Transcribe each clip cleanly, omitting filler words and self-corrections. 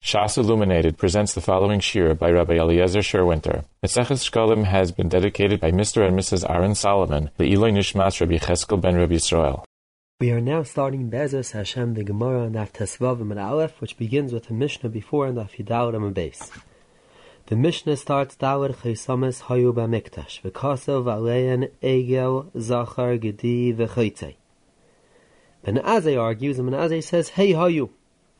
Shas Illuminated presents the following shir by Rabbi Eliezer Sherwinter. Maseches Shkalim has been dedicated by Mr. and Mrs. Aaron Solomon, the Eloi Nishmas Rabbi Cheskel ben Rabbi Yisrael. We are now starting Be'ezus Hashem the Gemara on Daf Tesvav and Aleph, which begins with the Mishnah before and Daf Yudaled and Beis. The Mishnah starts Dawar Chaysames Hayu B'Mikdash V'Kasav Alein Egel Zachar Gedi V'Chaytei. Ben Azai argues, and Ben Azai says, Hey Hayu,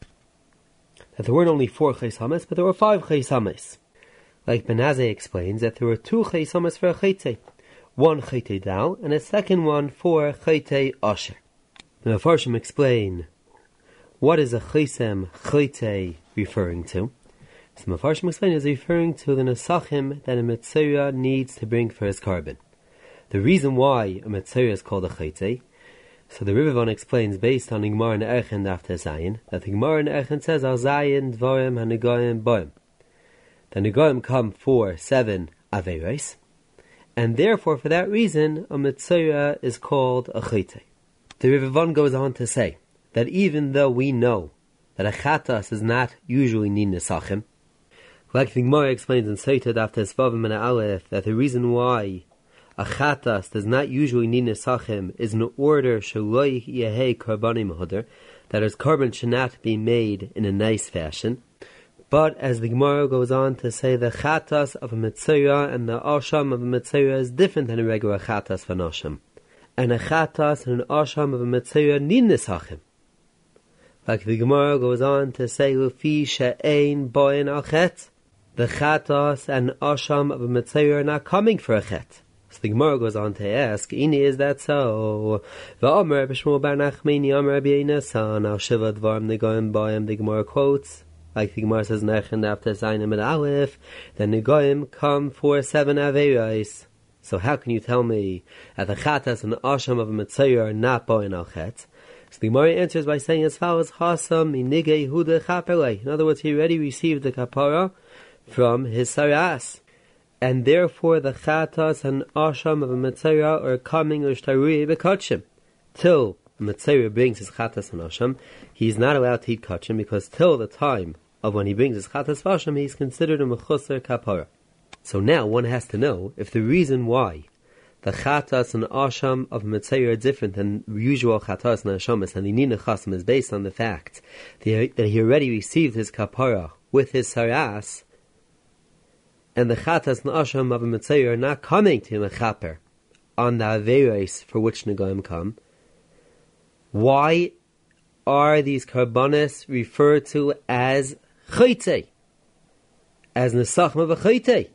that there weren't only 4 Chaysames, but there were 5 Chaysames. Like Ben Azai explains that there were 2 Chaysames for a Chaytei, one Chaytei Dal and a second one for Chaytei Asher. The Mefarshim explain what is a Chaysem Chaytei referring to. So the Mefarshim explain is referring to the Nesachim that a Metzora needs to bring for his carbon. The reason why a Metzora is called a Chaytei, so the Rivavon explains based on the Gemara in Erchen after Zayin, that the Gemara in Erchen says Al Zayin Dvarim HaNegoyim Boim. The Negoyim come for 7 Aveiros, and therefore for that reason a Metzora is called a Chaytei. The Rivavon goes on to say that even though we know that a Chatas is not usually Nin Nesachim, like the Gemara explains in Sotah Daf Tesvavim and Aleph, that the reason why a Chatas does not usually Nin Nesachim is in order Shaloi Yehei Karbanim Hodar, that his carbon should not be made in a nice fashion. But as the Gemara goes on to say, the Chatas of a Metzora and the Asham of a Metzora is different than a regular Chatas for Asham. And a Chatas and an Asham of a Metzora Nin Nesachim. Like the Gemara goes on to say, Lufi She'ein Boin Al Chet, the Chatas and Asham of a Metzora are not coming for a Chet. So the Gemara goes on to ask, Ini, is that so? V'omer b'shmuel bar Nachmani Omer Rabbi Yonasan al Shiva Dvarim Negoyim Boim. The Gemara quotes, like the Gemara says, Nechen after Zayin and Aleph, the Negoyim come for 7 Aveiros. So how can you tell me that the Chatas and the Asham of a Metzora are not Boin al Chet? So the Gemara answers by saying as follows, Hasam minigei huda chaperlei. In other words, he already received the kapara from his saras. And therefore the Chatas and Asham of a Metzora are coming ushtarui bekachim. Till the Metzora brings his Chatas and Asham, he is not allowed to eat kachim, because till the time of when he brings his Chatas and Asham, he is considered a mechusar kapara. So now one has to know if the reason why the Chatas and Asham of Metzora are different than usual Chatas and Ashamas and the Nina Chasim is based on the fact that he already received his kapara with his saras, and the Chatas and Asham of a Metzora are not coming to him a chaper on the Aveiros for which Negoim come. Why are these karbanis referred to as Chaytei, as Nesachim of a Chaytei?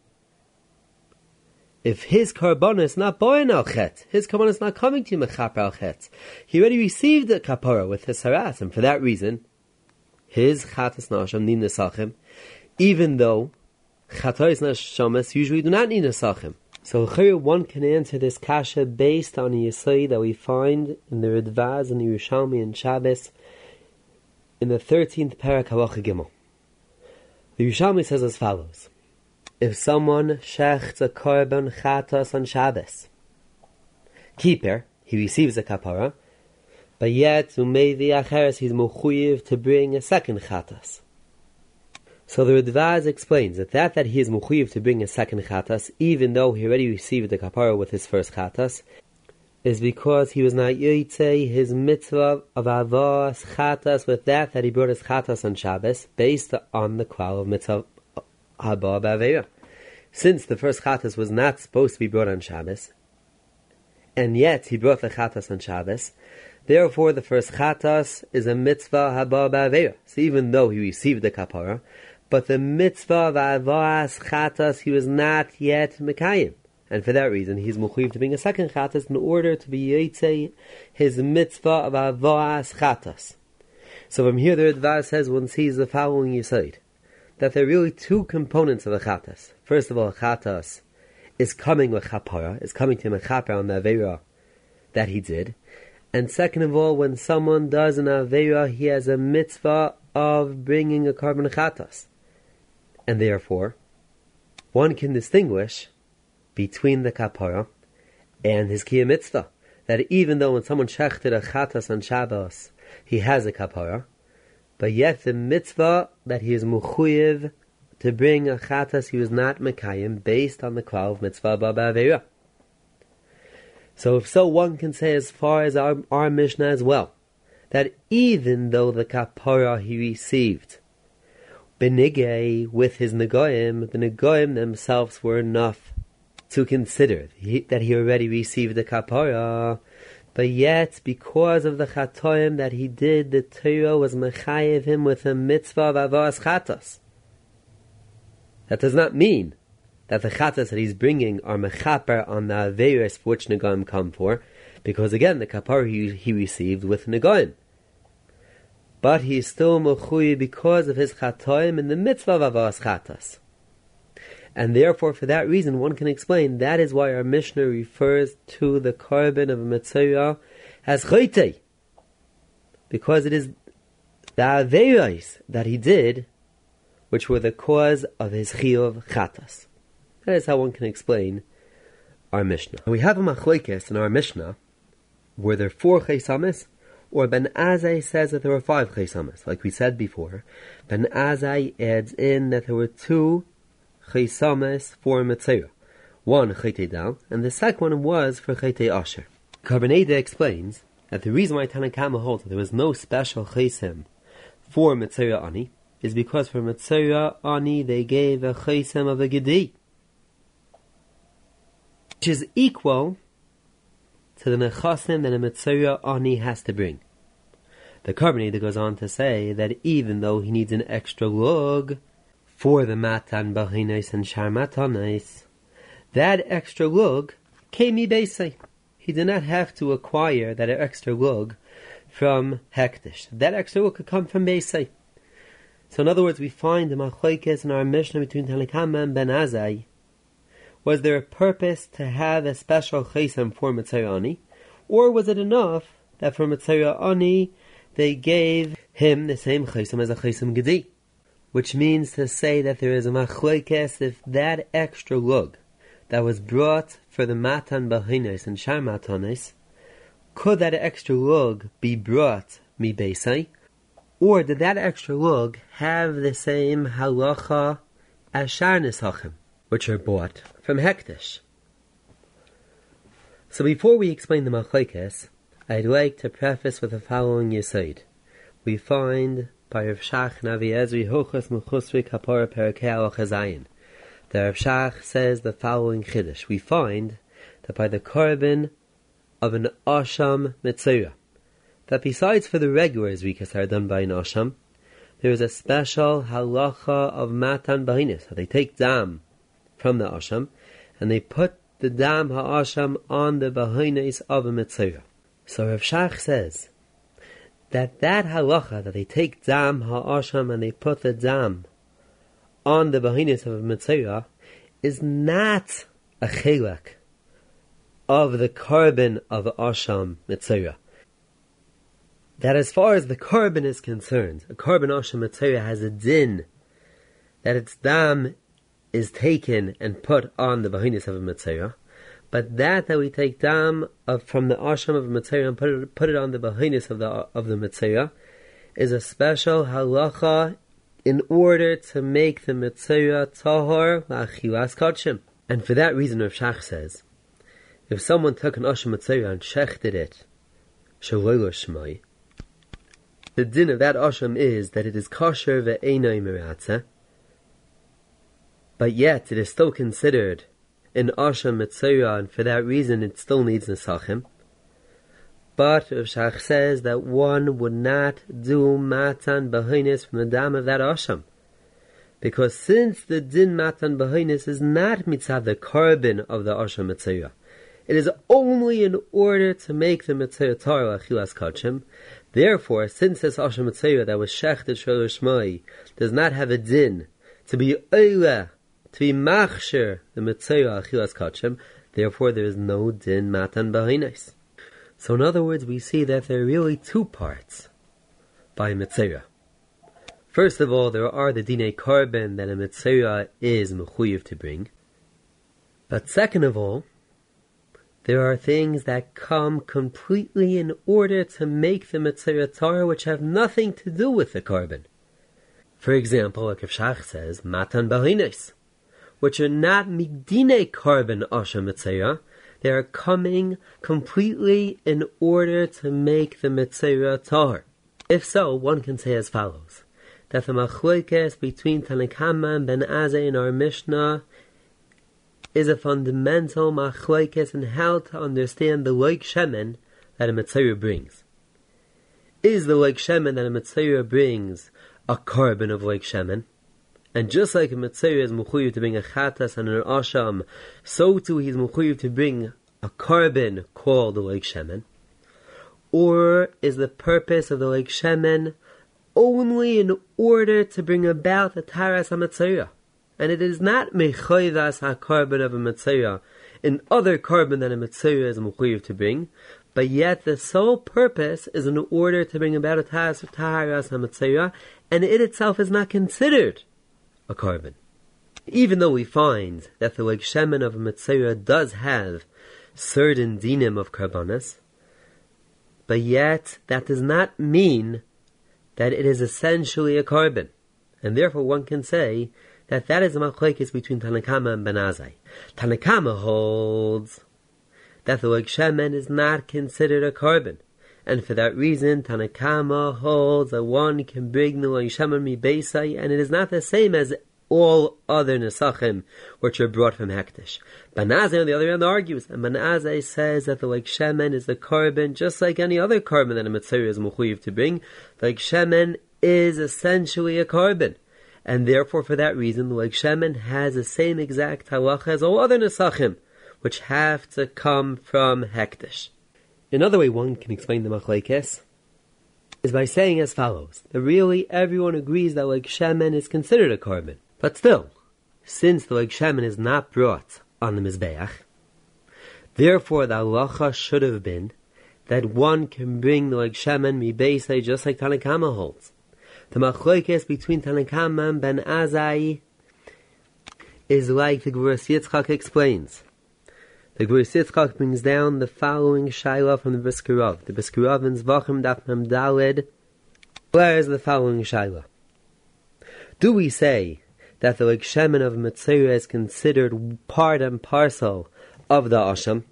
If his carbon is not boin al chet, his carbon is not coming to him a chaper al chet, he already received the kapara with his haras, and for that reason, his chatas nasham nin nesachim, even though chatas nashamas usually do not need nesachim. So here one can answer this kasha based on the yesai that we find in the Ridvaz and the Yerushalmi and Shabbos in the 13th parak halacha gimel. The Yerushalmi says as follows: if someone shechts a korban chatas on Shabbos, keeper, he receives a kapara, but yet umevi acheres he's mechuyev to bring a second chatas. So the Ridvaz explains that he is mechuyev to bring a second chatas, even though he already received the kapara with his first chatas, is because he was not yotzei his mitzvah of avos chatas with that he brought his chatas on Shabbos, based on the klal of mitzvah haba b'aveira. Since the first chatas was not supposed to be brought on Shabbos, and yet he brought the chatas on Shabbos, therefore the first chatas is a mitzvah haba b'aveira. So even though he received the kapara, but the mitzvah of avos chatas he was not yet mekayim. And for that reason, he's mechuyev to bring a second chatas in order to be yotzei his mitzvah of avos chatas. So from here the Ridvaz says one sees the following yesod, that there are really 2 components of a chatas. First of all, a chatas is coming with chapara, is coming to him a chaper on the aveira that he did. And second of all, when someone does an aveira, he has a mitzvah of bringing a carbon chatas. And therefore, one can distinguish between the kapara and his kiyum mitzvah. That even though when someone shechted a chatas on Shabbos, he has a kapara, but yet the mitzvah that he is mechuyev to bring a chatas he was not mekayim based on the klal of mitzvah ba'avera. So if so, one can say as far as our Mishnah as well, that even though the kapara he received benigay with his negoim, the negoim themselves were enough to consider that he already received the kapara, but yet because of the chatoim that he did, the Torah was mechayev him with a mitzvah of avos chatas. That does not mean that the chatas that he's bringing are mechaper on the averis for which negoim come for, because again the kapara he received with negoim. But he is still mechuyev because of his chatoim in the mitzvah of avos chatas. And therefore, for that reason, one can explain that is why our Mishnah refers to the korban of a Metzora as chaytei, because it is the aveiros that he did which were the cause of his chiyuv chatas. That is how one can explain our Mishnah. We have a machlokes in our Mishnah. Were there 4 chaysamis? Or Ben Azai says that there were 5 chaysamis. Like we said before, Ben Azai adds in that there were 2 chaysamis for Metzora. One chaytei dam, and the second one was for chaytei asher. Karbaneda explains that the reason why Tanakama holds that there was no special chaysam for Metzora ani is because for Metzora ani they gave a chaysam of a gedi, which is equal to the nechasim that a Metzora ani has to bring. The Karbaneda goes on to say that even though he needs an extra lug for the matan b'chinos and shar matanos, that extra lug came mibeisai. He did not have to acquire that extra lug from hektish. That extra lug could come from beisai. So in other words, we find the machlokes in our Mishnah between Tanakama and Ben Azai. Was there a purpose to have a special chaysam for Metzora ani, or was it enough that for Metzora ani they gave him the same chaysam as a chaysam gedi? Which means to say that there is a machlokes if that extra lug that was brought for the matan b'chinos and shar matanos, could that extra lug be brought mi beisai, or did that extra lug have the same halacha as shar nisachim, which are bought from hektish? So before we explain the machlokes, I'd like to preface with the following yesod. We find by Rav Shach Navi Ezri Hochas Mechusri Kapara Perakei Halacha Zayin. The Rav Shach says the following chiddush. We find that by the korban of an asham metzora, that besides for the regular zrikas that are done by an asham, there is a special halacha of matan b'chinos. They take dam from the asham and they put the dam ha'asham on the b'chinos of a metzora. So Rav Shach says that halacha that they take dam ha'asham and they put the dam on the b'chinos of a metzora is not a chelak of the korban of asham metzora. That as far as the korban is concerned, a korban asham metzora has a din that its dam is taken and put on the b'chinos of a metzora, but that we take dam from the asham of a metzora and put it on the b'chinos of the metzora is a special halacha in order to make the metzora tahor la'achilas kodshim. And for that reason, Rav Shach says, if someone took an asham metzora and shechted it shaloi lo shmai, the din of that asham is that it is kosher ve'einai meratzeh, but yet it is still considered an asham metzora, and for that reason it still needs nesachim. But Rav Shach says that one would not do matan b'chinos from the dam of that asham, because since the din matan b'chinos is not mitzvah the korban of the asham metzora, it is only in order to make the metzora tahor achilas kodshim. Therefore, since this asham metzora that was shechted shaloi shmai does not have a din to be oila, to be machsher the metzora achilas kodshim, therefore there is no din matan b'chinos. So in other words, we see that there are really 2 parts by metzora. First of all, there are the dinei korban that a metzora is mechuyev to bring. But second of all, There are things that come completely in order to make the Metzora Torah which have nothing to do with the carbon. For example, like if Shach says, Matan Bahines, which are not Migdine carbon Asha Metzora, they are coming completely in order to make the Metzora Torah. If so, one can say as follows, that the Machlokes between Tanna Kama and Ben Azai in our Mishnah is a fundamental machlokes in how to understand the loik shemen that a Metzora brings. Is the loik shemen that a Metzora brings a carbon of loik shemen? And just like a Metzora is mechuyev to bring a chatas and an asham, so too he is mechuyev to bring a carbon called the loik shemen? Or is the purpose of the loik shemen only in order to bring about the taras ha-Metzora? And it is not mechoivas ha-carbon of a Metzora in other carbon that a Metzora is mechuyev to bring, but yet the sole purpose is in order to bring about a taras ha-Metzora, and it itself is not considered a carbon. Even though we find that the loik shemen of a Metzora does have certain dinim of karbanas, but yet that does not mean that it is essentially a carbon, and therefore one can say that is a machlokes between Tanna Kama and Ben Azai. Tanna Kama holds that the loik shemen is not considered a carbon, and for that reason Tanna Kama holds that one can bring the loik shemen mi beisai, and it is not the same as all other nesachim which are brought from hektish. Ben Azai on the other hand argues, and Ben Azai says that the loik shemen is the carbon just like any other carbon that a Metzora is mechuyev to bring. The loik shemen is essentially a carbon, and therefore for that reason the loik shemen has the same exact halacha as all other nesachim which have to come from hektish. Another way one can explain the machlokes is by saying as follows, that really everyone agrees that loik shemen is considered a carbon. But still, since the loik shemen is not brought on the Mizbeach, therefore the halacha should have been that one can bring the loik shemen mi beisai just like Tanna Kama holds. The machlokes between Tanna Kama and Ben Azai is like the Gvuras Yitzchak explains. The Gvuras Yitzchak brings down the following shaila from the Brisker Rav. The Brisker Rav in Zvachim Daf Mem Daled declares the following shaila. Do we say that the loik shemen of a Metzora is considered part and parcel of the asham?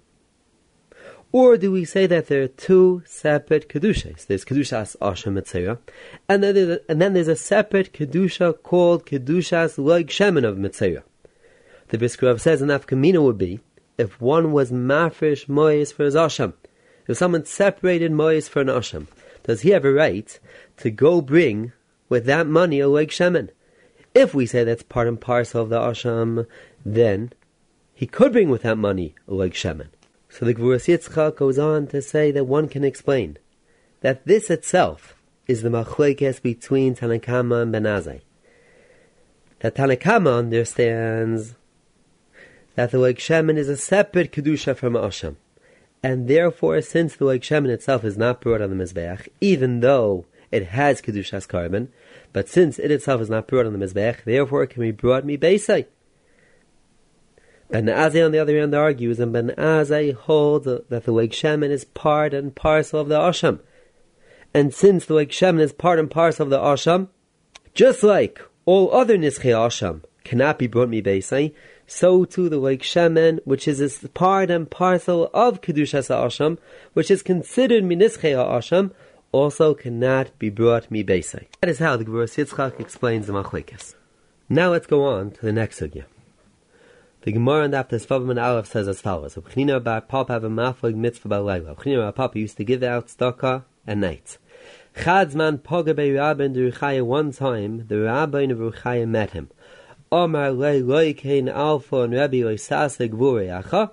Or do we say that there are two separate kedushas? There's kedushas asham Metzora, and then there's a separate kedusha called kedushas loik shemen of Metzora. The Brisker Rav says an afkamina would be if one was mafresh moyes for his asham. If someone separated moyes for an asham, does he have a right to go bring with that money a loik shemen? If we say that's part and parcel of the asham, then he could bring with that money a loik shemen. So the Gvuras Yitzchak goes on to say that one can explain that this itself is the machlokes between Tanna Kama and Ben Azai. That Tanna Kama understands that the loik shemen is a separate kedusha from asham, and therefore since the loik shemen itself is not brought on the Mizbeach, even though it has kedushas carbon, but since it itself is not brought on the Mizbeach, therefore it can be brought mi beisai. Ben Azai on the other hand argues, and Ben Azai holds that the loik shemen is part and parcel of the asham. And since the loik shemen is part and parcel of the asham, just like all other nischei asham cannot be brought mi beisai, so too the loik shemen, which is a part and parcel of kedushas asham, which is considered mi nischei asham, also cannot be brought mi beisai. That is how the Gvuras Yitzchak explains the machlokes. Now let's go on to the next sugya. The Gemara and after Sfavim and Aleph says as follows: Chnina bar Papa have a maflig mitzvah b'layla. Chnina bar Papa used to give out tzedakah at night. Chadzman poga bei Rabbi in Ruchaya. One time, the Rabbi in Ruchaya met him. Omar lei loikein alpha and Rabbi loisase gvurei acha.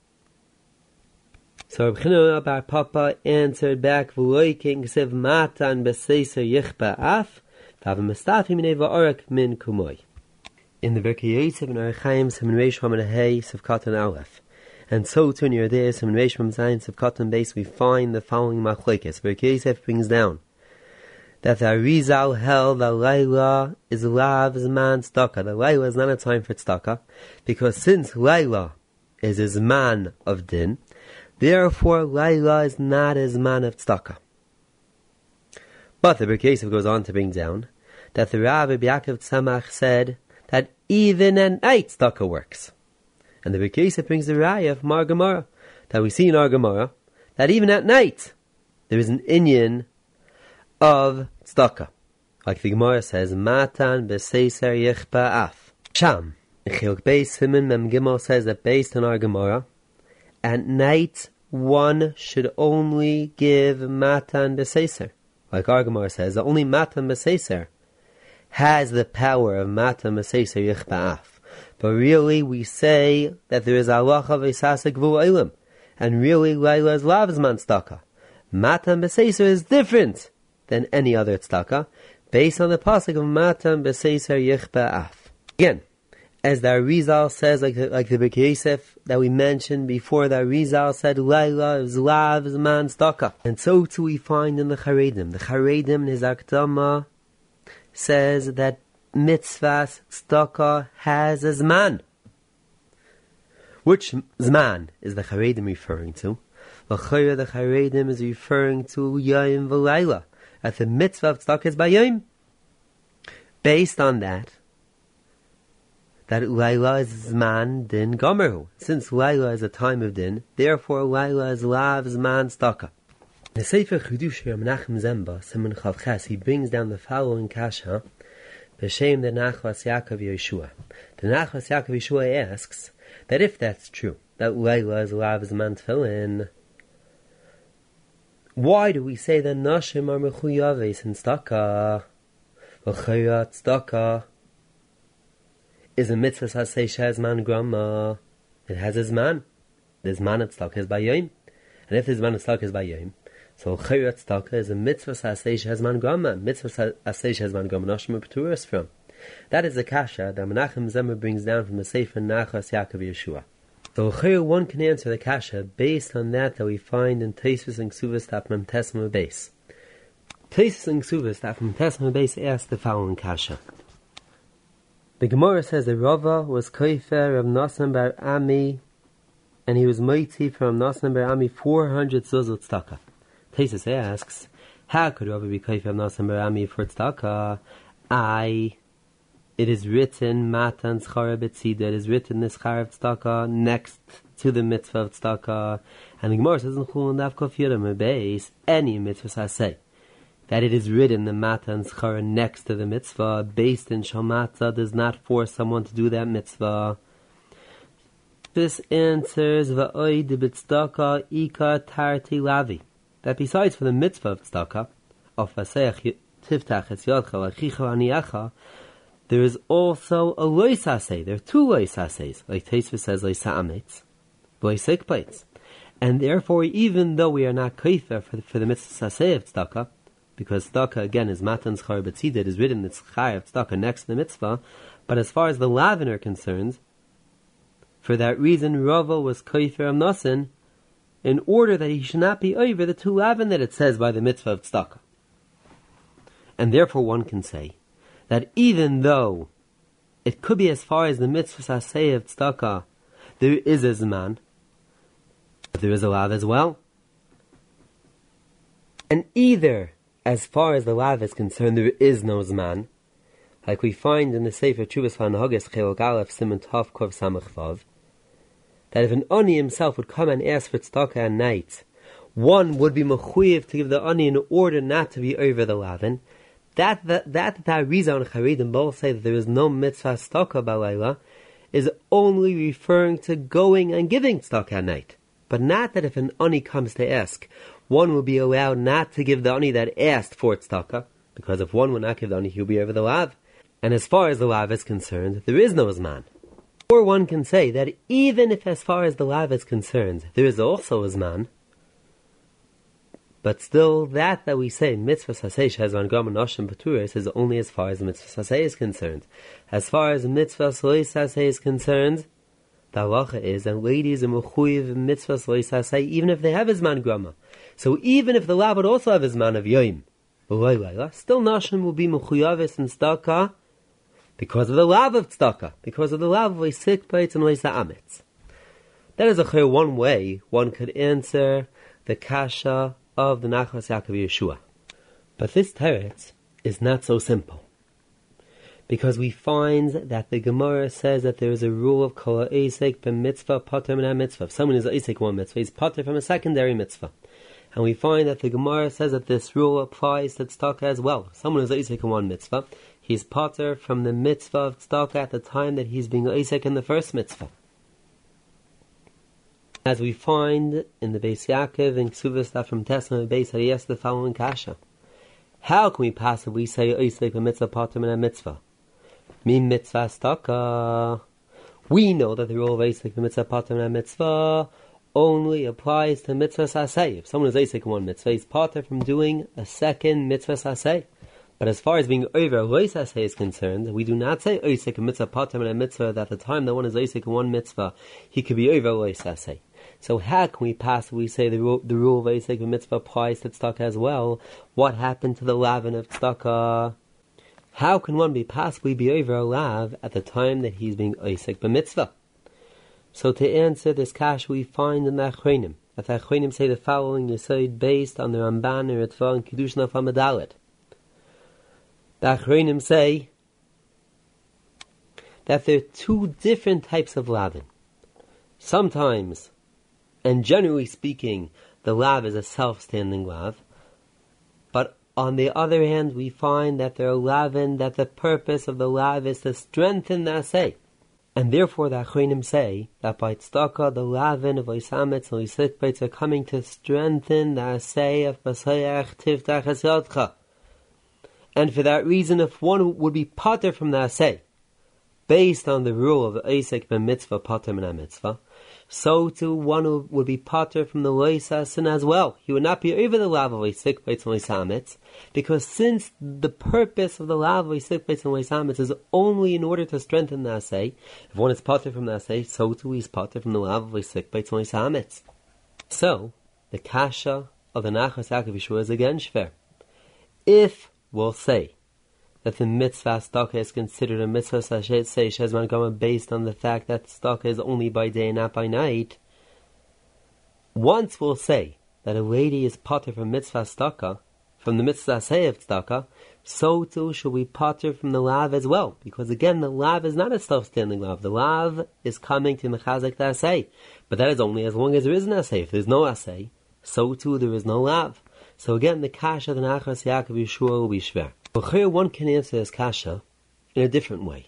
So Chnina bar Papa answered back, "V'loikein ksev matan b'seiser yichba af, v'avim mistafim neva orak min kumoi." In the Birkei Yosef and Archaim Siman Reish Hamad Hey Sivkatan Aleph, and so too in your day Siman Reish Hamad Zayin Sivkatan Base, we find the following machlokes. Birkei Yosef brings down that the Arizal held that Laila is Lav Zman Tzedakah. The Laila is not a time for tzedakah, because since Laila is a Zman of Din, Therefore, Laila is not a Zman of Tzedakah. But the Birkei Yosef goes on to bring down that the Rav Rabbi Yaakov Tzemach said that even at night tzedakah works. And the Birkei Yosef brings the Raya from our Gemara, that we see in our Gemara, that even at night there is an inyan of tzedakah. Like the Gemara says, Matan b'seiser yichpa af. Sham, in Chiluk Beis Siman Mem Gimel says that based on our Gemara, at night one should only give Matan b'seiser. Like our Gemara says, that only Matan b'seiser has the power of Matan b'seiser yichpa af. But really we say that there is halacha v'sasa gvul olam, and really Laila is lav zman tzedakah. Matan b'seiser is different than any other tzedakah, based on the pasuk of Matan b'seiser yichpa af. Again, as the Arizal says, like the Birkei Yosef that we mentioned before, the Arizal said Laila is lav zman tzedakah. And so too we find in the Charedim. The Charedim in his Akdama says that mitzvahs tzedakah has a zman. Which zman is the Charedim referring to? The Charedim is referring to Yom v'Laila, that the mitzvah of tzedakah is by Yom. Based on that Laila is zman din gomerhu. Since Laila is a time of din, therefore Laila is lav zman tzedakah. The Sefer Chidushay Menachem Zemba, Siman Chav Ches, he brings down the following kasha, b'shem the Nachlas Yaakov Yeshua. The Nachlas Yaakov Yeshua asks that if that's true, that Laila is lav zman tefillin, why do we say that Nashim are mechuyaves in tzedakah? V'chayra tzedakah is a mitzvah sasei shehazman grama. It has a zman. The zman of tzedakah is by yom. And if the zman of tzedakah is by yom, so chayra tzedakah is a mitzvah sasei shehazman grama. Mitzvah sasei shehazman grama nashim p'turas from. That is the kasha that Menachem Zemer brings down from the Sefer Nachlas Yaakov Yeshua. So chayra one can answer the kasha based on that we find in Tosfos and Ksuvas Daf Mem Tes Mem Beis. Tosfos and Ksuvas Daf Mem Tes Mem Beis asked the following kasha. The Gemara says that Rava was koifer of Nasan bar Ami, and he was mighty from Nasan bar Ami 400 zuzot tzedakah. Tosfos asks, how could Rava be koifer of Nasan bar Ami for tzedakah? It is written Matan Schara B'tzida. It is written this Schara of tzedakah next to the mitzvah of tzedakah, and the Gemara says in Chulun Daf Kaf Yudam Beis any mitzvah say that it is written the Matan Schara next to the mitzvah, based in Shalmatza, does not force someone to do that mitzvah. This answers Va'oi de B'tzedakah Ika Tarti Lavi, that besides for the mitzvah of tzedakah, of Vaseach Tiftach Es Yodcha L'Chicha Aniyacha, there is also a lois asay. There are two lois asays, like Tosfos says lois ha'ametz, lois hikpaitz. And therefore, even though we are not koifer for the mitzvah asay of tzedakah, because tzedakah again is matan schar b'tzida, it is written it's chai of tzedakah next to the mitzvah, but as far as the lavin are concerned, for that reason Rava was koifer of nasin, in order that he should not be over the two lavin that it says by the mitzvah of tzedakah. And therefore one can say that even though it could be as far as the mitzvah asay of tzedakah, there is a zman, but there is a lav as well. And either, as far as the lav is concerned, there is no zman, like we find in the Sefer Tshuvas Hanhagas Chiluk Aleph Siman Tov Kov Samach Vav, that if an ani himself would come and ask for tzedakah at night, one would be mechuyev to give the ani in order not to be over the lavin. That Arizal and Charedim both say that there is no mitzvah tzedakah b'layla is only referring to going and giving tzedakah at night, but not that if an ani comes to ask, one will be allowed not to give the ani that asked for tzedakah, because if one will not give the ani, he will be over the lav. And as far as the lav is concerned, there is no zman. Or one can say that even if as far as the lav is concerned, there is also a zman, but still, that we say, mitzvah sasei shehazman gam nashim b'turas, is only as far as the mitzvah sasei is concerned. As far as mitzvah lois sasei is concerned, the halacha is, and ladies are mechuyev mitzvah lois sasei, even if they have a zman grama. So even if the lav would also have a zman of yom, still nashim will be mechuyaves in tzedakah, because of the lav of tzedakah, because of the lav of lois hikpaitz and lois ha'ametz. That is one way one could answer the kasha of the Nachlas Yaakov Yeshua. But this teretz is not so simple, because we find that the Gemara says that there is a rule of kol ha'esek b'mitzvah pater min ha'mitzvah. If someone is ha'esek one mitzvah, he's pater from a secondary mitzvah. And we find that the Gemara says that this rule applies to tzedakah as well. If someone is ha'esek in one mitzvah, he's pater from the mitzvah of tzedakah at the time that he's being ha'esek in the first mitzvah. As we find in the Beis Yaakov in Ksuvas that from Tesla Beis Hayes the following kasha: how can we possibly say ha'esek b'mitzvah pater min ha'mitzvah? Mi mitzvah tzedakah. We know that the rule of ha'esek b'mitzvah pater min ha'mitzvah only applies to mitzvah saseh. If someone is ha'esek in one mitzvah, he's pater from doing a second mitzvah saseh. But as far as being over loy saseh is concerned, we do not say ha'esek in mitzvah pater min ha'mitzvah that at the time that one is ha'esek in one mitzvah, he could be over loy saseh. So how can we possibly say the rule of ha'esek b'mitzvah applies to tzedakah as well? What happened to the lavin of tzedakah? How can one possibly be over a lav at the time that he's being ha'esek b'mitzvah? So to answer this kash, we find in the Achronim that the Achronim say the following yesod based on the Ramban and Ritva and Kiddushin of Hamadalit. The Achronim say that there are two different types of lavin. Sometimes, and generally speaking, the lav is a self-standing lav, but on the other hand, we find that there are lavin that the purpose of the lav is to strengthen the asay. And therefore the Achronim say that by tzedakah, the lavin of Oisametz and Oisikbeitz are coming to strengthen the asay of Basayach Tiftach Es Yodcha. And for that reason, if one would be pater from the asay, based on the rule of ha'esek b'mitzvah pater min ha'mitzvah, so too one would be pater from the loisa sin as well. He would not be over the lav of ha'esek b'mitz and loisametz, because since the purpose of the lav of ha'esek b'mitz and loisametz is only in order to strengthen the asay, if one is pater from the asay, so too he is pater from the lav of ha'esek b'mitz and loisametz. So the kasha of the Nachlas Yaakov Yeshua is again shver. If we'll say that the mitzvah tzedakah is considered a mitzvah shezman gama based on the fact that tzedakah is only by day and not by night, once we'll say that a lady is pater from mitzvah tzedakah, from the mitzvah asay of tzedakah, so too shall we pater from the lav as well, because again the lav is not a self-standing lav. The lav is coming to mechazek the asay, but that is only as long as there is an asay. If there is no asay, so too there is no lav. So again, the kasha of the Nachlas Yaakov Yeshua will be shver. But one can answer this kasha in a different way,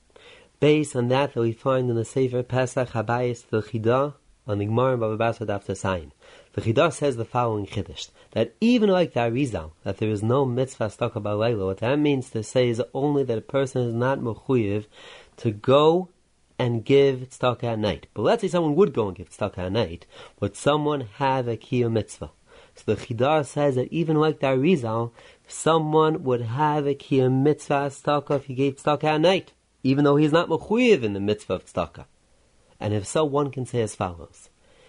based on that we find in the Sefer Pesach Habayis the Chidah on the Gemara Bava Basra Daf Tesayin. The Chidah says the following chiddush, that even like the Arizal, that there is no mitzvah tzedakah b'layla, what that means to say is only that a person is not mechuyev to go and give tzedakah at night. But let's say someone would go and give tzedakah at night, would someone have a kiyum mitzvah? So the Chidah says that even like the Arizal, someone would have a kiyum mitzvah tzedakah if he gave tzedakah at night, even though he's not mechuyev in the mitzvah of tzedakah. And if so, one can say as follows,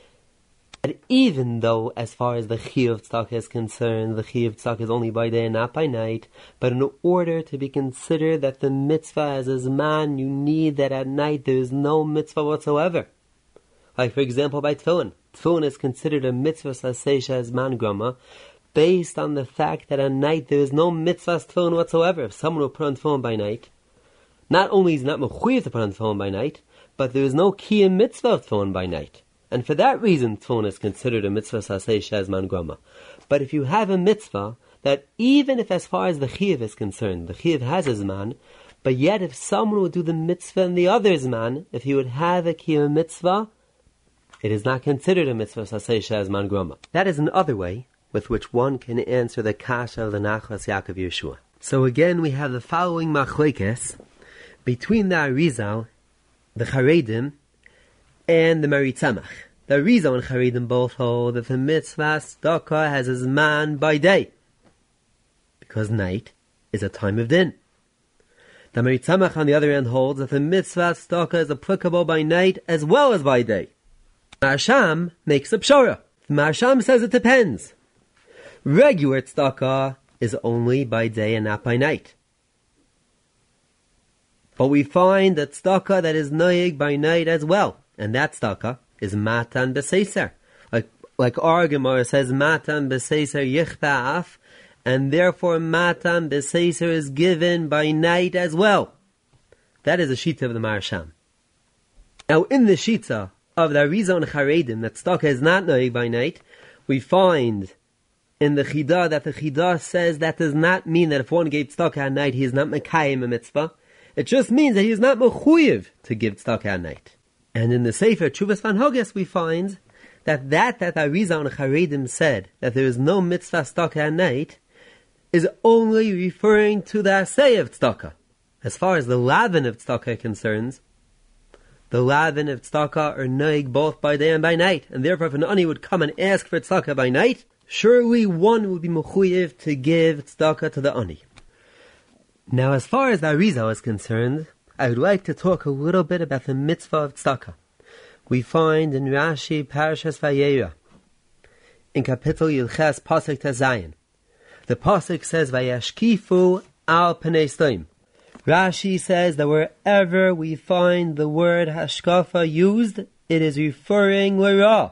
that even though as far as the chiyuv of tzedakah is concerned, the chiyuv of tzedakah is only by day and not by night, but in order to be considered that the mitzvah as a zman, you need that at night there is no mitzvah whatsoever. Like for example by tefillin. Tefillin is considered a mitzvah sasesha as man grama, based on the fact that at night there is no mitzvah tefillin whatsoever. If someone will put on tefillin by night, not only is he not mechuyev to put on tefillin by night, but there is no kiyum mitzvah of tefillin by night. And for that reason, tefillin is considered a mitzvah sasesha as man grama. But if you have a mitzvah, that even if as far as the chiyuv is concerned, the chiyuv has his man, but yet if someone would do the mitzvah in the other's man, if he would have a kiyum mitzvah, it is not considered a mitzvah sasesha as man grama. That is another way with which one can answer the kasha of the Nachlas Yaakov Yeshua. So again, we have the following machlekes between the Arizal, the Charedim, and the Maritzamach. The Arizal and Charedim both hold that the mitzvah tzedakah has his man by day, because night is a time of din. The Maritzamach on the other hand holds that the mitzvah tzedakah is applicable by night as well as by day. Marsham makes a pshara. Marsham says it depends. Regular tzedakah is only by day and not by night. But we find that tzedakah that is noyeg by night as well, and that tzedakah is matan b'seiser. Like our Gemara says, matan b'seiser yichba'af, and therefore matan b'seiser is given by night as well. That is a shita of the Marasham. Now, in the shita of the Arizon Charedim, that tzedakah is not noig by night, we find in the Chidah that the Chidah says that does not mean that if one gave tzedakah at night, he is not mekayim a mitzvah. It just means that he is not mechuyev to give tzedakah at night. And in the Sefer Tshuvas Van Hoges, we find that Arizon Charedim said that there is no mitzvah tzedakah at night is only referring to the asay of tzedakah. As far as the lavin of tzedakah concerns, the lavin of tzedakah are noig both by day and by night, and therefore if an ani would come and ask for tzedakah by night, surely one would be mechuyev to give tzedakah to the ani. Now, as far as the Arizal is concerned, I would like to talk a little bit about the mitzvah of tzedakah. We find in Rashi Parashas Vayera, in Kapitel Yilches Pasuk Tazayin, the pasuk says, "Vayashkifu al pnei stoim." Rashi says that wherever we find the word hashkafa used, it is referring l'ra.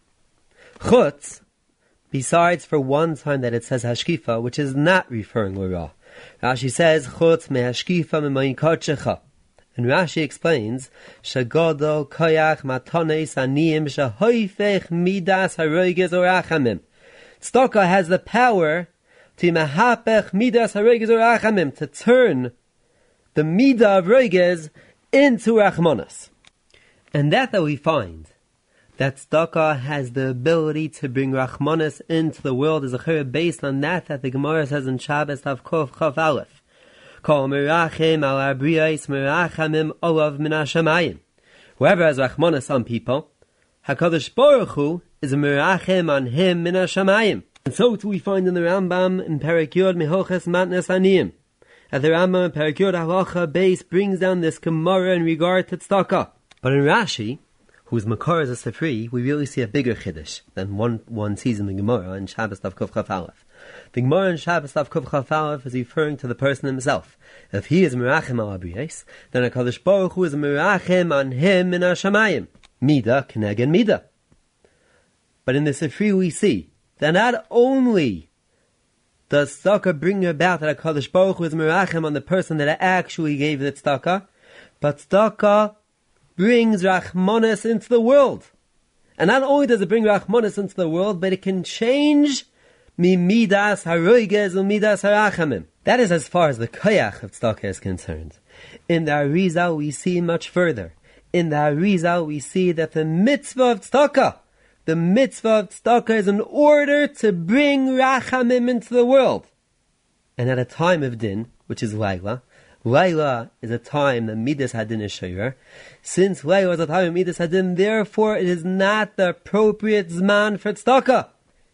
Chutz, besides for one time that it says hashkifa, which is not referring l'ra. Rashi says, "Chutz mehashkifa memayin kodshecha." And Rashi explains, "Shagadol koyach matanes aniyim shahoifech midas haroiges orachamim." Tzedakah has the power to mahapech midas haroiges orachamim, to turn the midah of roiges into rachmanas. And that we find, that tzedakah has the ability to bring rachmanas into the world, is a chayra based on that the Gemara says in Shabbos Tav Kof Chaf Aleph. Kol merachim al abriyos merachamim olav min hashamayim. Whoever has rachmanas on people, HaKadosh Baruch Hu is a merachim on him min hashamayim. And so too we find in the Rambam in Perek Yod Mehoches Matnas Aniyim. At the Rambam in Perek Yod Halacha base brings down this Gemara in regard to tzedakah. But in Rashi, whose makar is a Sefri, we really see a bigger chiddush than one sees in the Gemara in Shabbos Tav Kuf Chaf Aleph. The Gemara in Shabbos Tav Kuf Chaf Aleph is referring to the person himself. If he is merachim al abriyos, then HaKadosh Baruch Hu is merachim on him in hashamayim. Midah k'neged midah. But in the Sefri we see that not only does tzedakah bring about that HaKadosh Baruch Hu is merachim on the person that actually gave the tzedakah, but tzedakah brings rachmanas into the world. And not only does it bring rachmanas into the world, but it can change midas haroiges u'midas harachamim. That is as far as the koyach of tzedakah is concerned. In the Arizal we see much further. In the Arizal we see that the mitzvah of tzedakah is in order to bring rachamim into the world. And at a time of din, which is Laila is a time that midas hadin is shayrer. Since Laila is a time of midas hadin, therefore it is not the appropriate zman for tzedakah.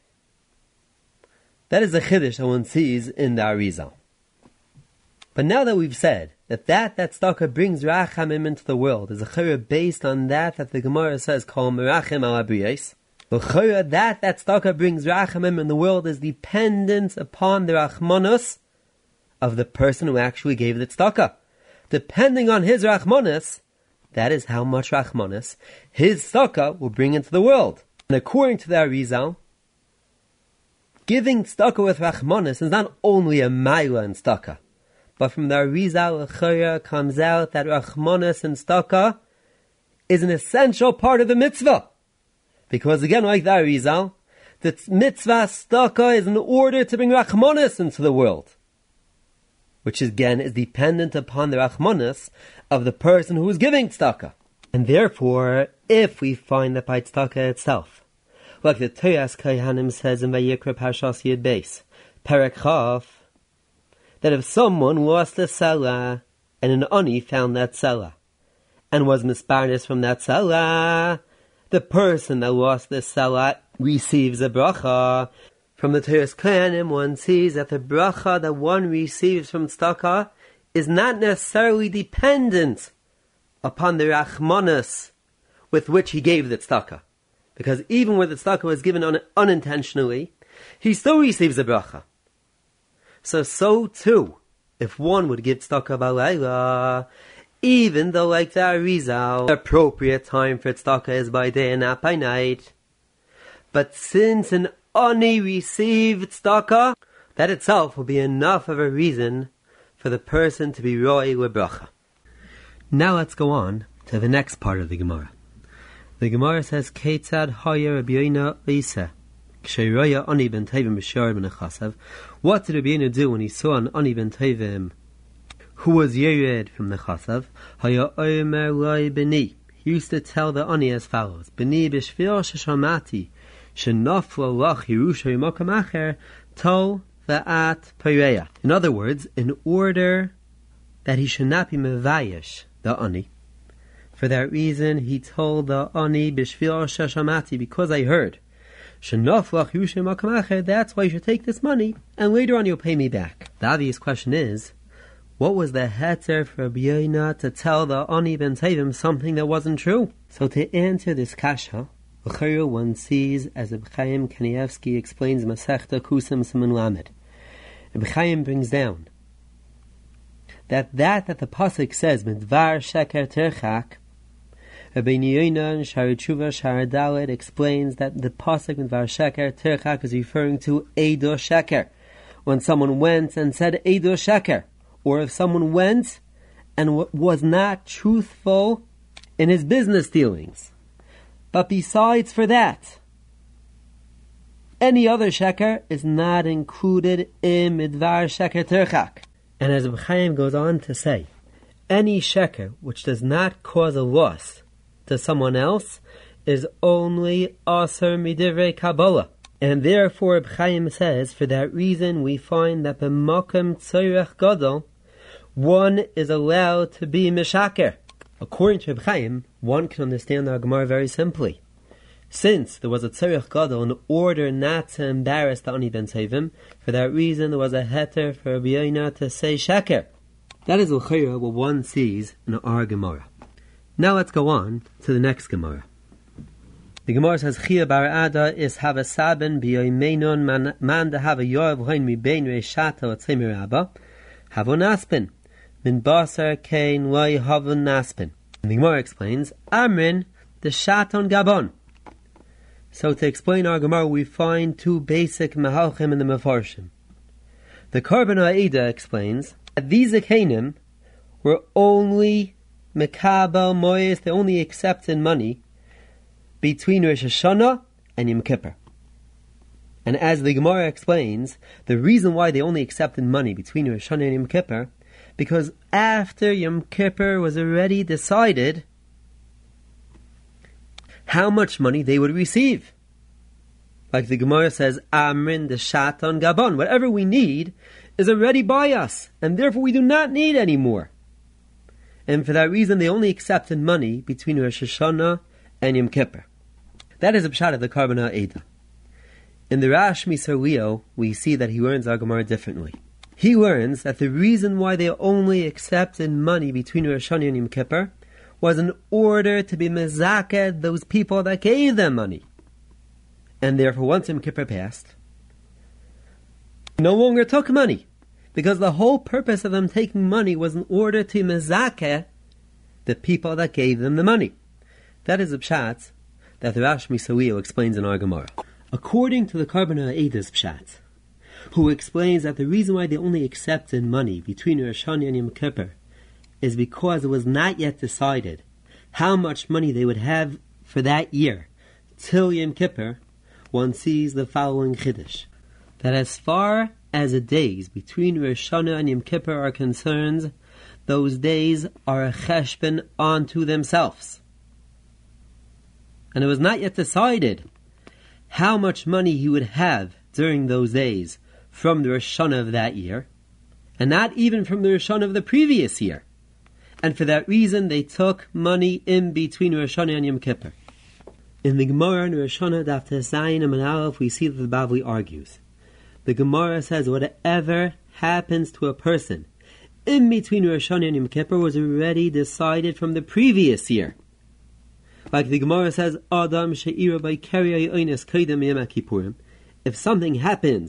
That is a chiddush that one sees in the Arizal. But now that we've said that tzedakah brings rachamim into the world is a chayra based on that the Gemara says, Kol merachim al abriyos. The chayra that tzedakah brings rachamim in the world is dependent upon the rachmanos of the person who actually gave the tzedakah. Depending on his rachmanos, that is how much rachmanos his tzedakah will bring into the world. And according to the Arizal, giving tzedakah with rachmanos is not only a maila in tzedakah, but from the Arizal L'chayra comes out that rachmanos in tzedakah is an essential part of the mitzvah. Because again, like the Arizal, the mitzvah tzedakah is in order to bring rachmanos into the world, which again is dependent upon the rachmanos of the person who is giving tzedakah. And therefore, if we find that by tzedakah itself, like the Toras Kohanim says in Vayikra Parshas Yud Beis, Perek Chaf, that if someone lost a selah and an ani found that selah and was misbarnis from that selah, the person that lost the selah receives a bracha. From the Toras Kohanim, one sees that the bracha that one receives from tzedakah is not necessarily dependent upon the rachmanos with which he gave the tzedakah. Because even where the tzedakah was given unintentionally, he still receives a bracha. So too, if one would give tzedakah b'layla, Even though, like the Arizal, the appropriate time for tzedakah is by day and not by night. But since an ani received tzedakah, that itself will be enough of a reason for the person to be roi with bracha. Now let's go on to the next part of the Gemara. The Gemara says, Keitzad haya Rabbi Yoina Isa, Ksheiraya ani ben Tevim b'shar ben Achasav. What did Rabbi Yoina do when he saw an ani ben Tevim who was yered from the Chasav? Haya omer lai b'ni. He used to tell the ani as follows: B'ni b'shvil sheshamati shenafla lach Yerusha yimokum acher tol v'at peireya. In other words, in order that he should not be mevayish the ani, for that reason he told the ani b'shvil sheshamati, because I heard shenafla Yerusha yimokum acher, that's why you should take this money and later on you'll pay me back. The obvious question is, what was the heter for Rabbi Yoina to tell the ani ben Tevim something that wasn't true? So to answer this kasha, one sees, as Reb Chaim Kanievsky explains Masechta Kusam Siman Lamed, Reb Chaim brings down that the pasuk says Midvar Sheker Terchak. Rabbi Yoina and Shari Tshuva Shari Dalet explains that the pasuk Midvar Sheker Terchak is referring to Eido Sheker, when someone went and said Eido Sheker, or if someone went and was not truthful in his business dealings. But besides for that, any other sheker is not included in Midvar Sheker Terchak. And as Reb Chaim goes on to say, any sheker which does not cause a loss to someone else is only Aser Midivrei Kabbalah. And therefore Reb Chaim says, for that reason we find that b'makom tzorech gadol, one is allowed to be mishaker. According to Reb Chaim, one can understand the Gemara very simply. Since there was a tzorech gadol in order not to embarrass the ani ben Tevim, for that reason there was a heter for Rabbi Yoina to say sheker. That is l'chayra what one sees in our Gemara. Now let's go on to the next Gemara. The Gemara says, Chia bar Ada is have a saben b'yoymenon man da have a yoav hoin mi bein reishata otzei rabba havon aspin min basar kein loy havon aspin. And the Gemara explains, Amrin the shaton gabon. So to explain our Gemara, we find two basic mahalchim in the Mefarshim. The Korban HaEida explains that these Akanim were only mekabel moyes, they only accepted money between Rosh Hashanah and Yom Kippur. And as the Gemara explains, the reason why they only accepted money between Rosh Hashanah and Yom Kippur, because after Yom Kippur was already decided how much money they would receive. Like the Gemara says, Amrin the Shatan Gabon, whatever we need is already by us, and therefore we do not need any more. And for that reason they only accepted money between Rosh Hashanah and Yom Kippur. That is a pshat of the Korban HaEida. In the Rash Misar we see that he learns our Gemara differently. He learns that the reason why they only accepted money between Rosh Hashanah and Yom Kippur was in order to be mezaked those people that gave them money. And therefore once Yom Kippur passed, no longer took money, because the whole purpose of them taking money was in order to mezakeh the people that gave them the money. That is a pshat that the Rash Misawiyah explains in our Gemara. According to the Korban HaEida's pshat, who explains that the reason why they only accepted money between Rosh Hashanah and Yom Kippur is because it was not yet decided how much money they would have for that year till Yom Kippur, one sees the following chiddush, that as far as the days between Rosh Hashanah and Yom Kippur are concerned, those days are a cheshbon unto themselves. And it was not yet decided how much money he would have during those days from the Rosh Hashanah of that year, and not even from the Rosh Hashanah of the previous year. And for that reason they took money in between Rosh Hashanah and Yom Kippur. In the Gemara in Rosh Hashanah Daf Tezayin and Aleph, we see that the Bavli argues. The Gemara says whatever happens to a person in between Rosh Hashanah and Yom Kippur was already decided from the previous year. Like the Gemara says, Adam she'ira by Kariya Yoines Kaidem Yom Kippurim. If something happened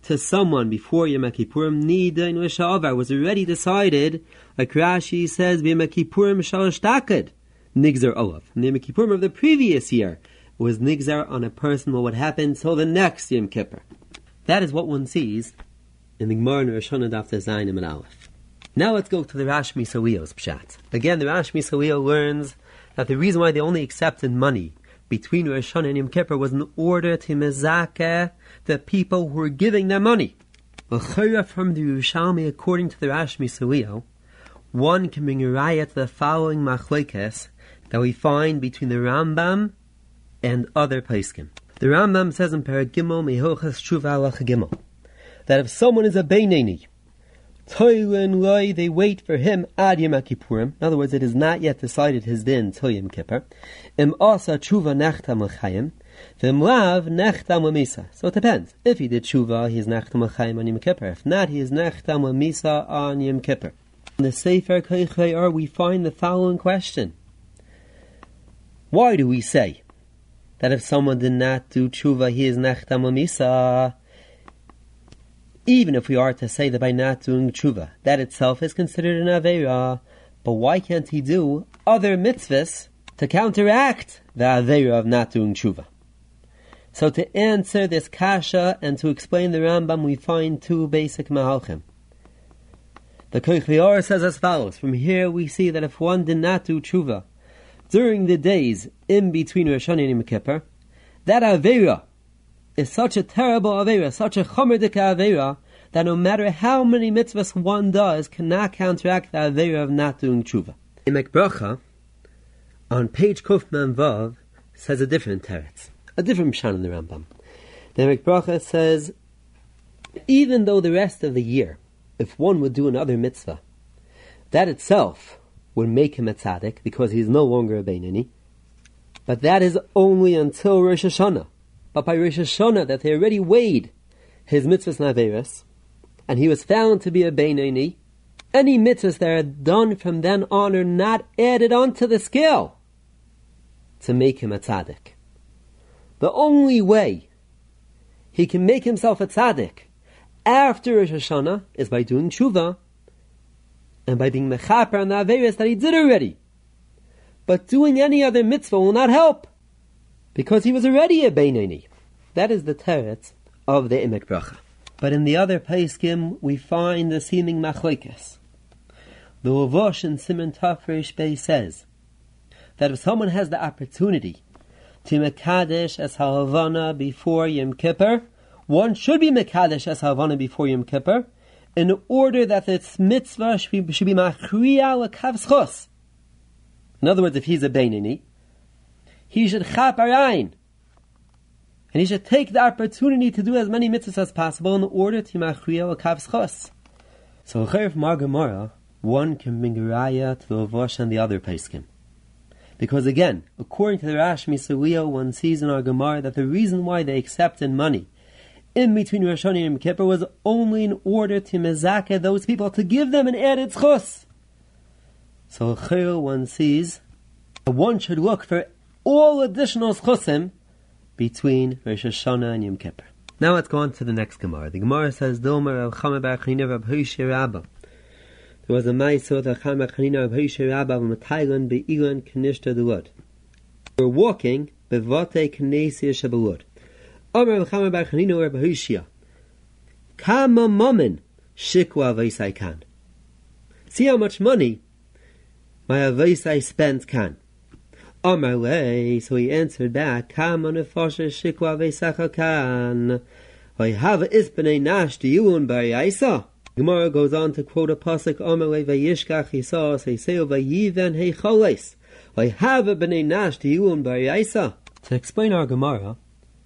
to someone before Yom Kippurim, Nida in Risha'avar, was already decided, like Rashi says, Yom Kippurim shalosh takad, Nigzar Olav. The Yom Kippurim of the previous year was Nigzar on a person what would happen till the next Yom Kippur. That is what one sees in the Gemara in Rosh Hashanah Daf Zayin and Aleph. Now let's go to the Rash Misawio's Pshat. Again, the Rash Misawio learns that the reason why they only accepted money between Rosh Hashanah and Yom Kippur was in order to mezakeh the people who were giving them money. From the Yerushalmi, according to the Rash Misawio, one can bring a raya to the following machlokes that we find between the Rambam and other poskim. The Rambam says in Perek Gimel Mehochas Tshuva Halacha Gimel that if someone is a beinoni, Toilin loy, they wait for him ad Yom Kippurim. In other words, it is not yet decided his din till Yom Kippur. Im asa tshuva nechtam l'chayim, v'im lav nechtam l'misa. So it depends. If he did tshuva, he is nechtam l'chayim on Yom Kippur. If not, he is nechtam l'misa on Yom Kippur. In the Sefer Koich we find the following question. Why do we say that if someone did not do tshuva, he is nechtam l'misa? Even if we are to say that by not doing tshuva, that itself is considered an aveira, but why can't he do other mitzvahs to counteract the aveira of not doing tshuva? So to answer this kasha and to explain the Rambam, we find two basic mahalchim. The Koich Lior says as follows. From here we see that if one did not do tshuva during the days in between Rosh Hashanah and Yom Kippur, that aveira is such a terrible aveira, such a chomer dika aveira, that no matter how many mitzvahs one does, cannot counteract the aveira of not doing tshuva. Emek Bracha, on page Kuf Mem Vav, says a different teretz, a different pshan in the Rambam. The Emek Bracha says, even though the rest of the year, if one would do another mitzvah, that itself would make him a tzaddik, because he is no longer a beinoni, but that is only until Rosh Hashanah. But by Rosh Hashanah, that they already weighed his mitzvahs and averas, and he was found to be a beinoni, any mitzvahs that are done from then on are not added onto the scale to make him a tzaddik. The only way he can make himself a tzaddik after Rosh Hashanah is by doing tshuva and by being mechaper on the averas that he did already. But doing any other mitzvah will not help, because he was already a beinoni. That is the teretz of the Emek Bracha. But in the other Paiskim, we find the seeming machlokes. The Lavosh in Siman Tafresh Bey says that if someone has the opportunity to mekadesh as halavana before Yom Kippur, one should be mekadesh as halavana before Yom Kippur, in order that its mitzvah should be machriya l'kavschos. In other words, if he's a beinoni, he should chap arayin, and he should take the opportunity to do as many mitzvahs as possible in order to machriya l'kavschos. So, from our Gemara, one can bring a raya to the Lavosh and the other Paiskim. Because again, according to the Rash Misawio, one sees in our Gemara that the reason why they accepted money in between Rosh Hashanah and Yom Kippur was only in order to mezakeh those people, to give them an added schus. So one sees that one should look for all additional schusim between Rosh Hashanah and Yom Kippur. Now let's go on to the next Gemara. The Gemara says, Domer Rav Chama bar Chanina Rav Hoshea Rabba. There was a ma'aseh with Rav Chama bar Chanina Rav Hoshea Rabba from Thailand be'ilan Kanishta Delud. They were walking bevate Knessia Shabalud. Omer Rav Chama bar Chanina Rav Hoshea. Kama mamen shikwa avaisai kan. See how much money my avaisai spent kan. Omer lei, so he answered back, Kama nefosha shikwa avaisacha kan. I have isbene nash to you and bariaisa. Gemara goes on to quote a pasuk, Omer lei vayishkach yisas heiseo vayiven hei choles. I have a bnei nash to you and bariaisa. To explain our Gemara,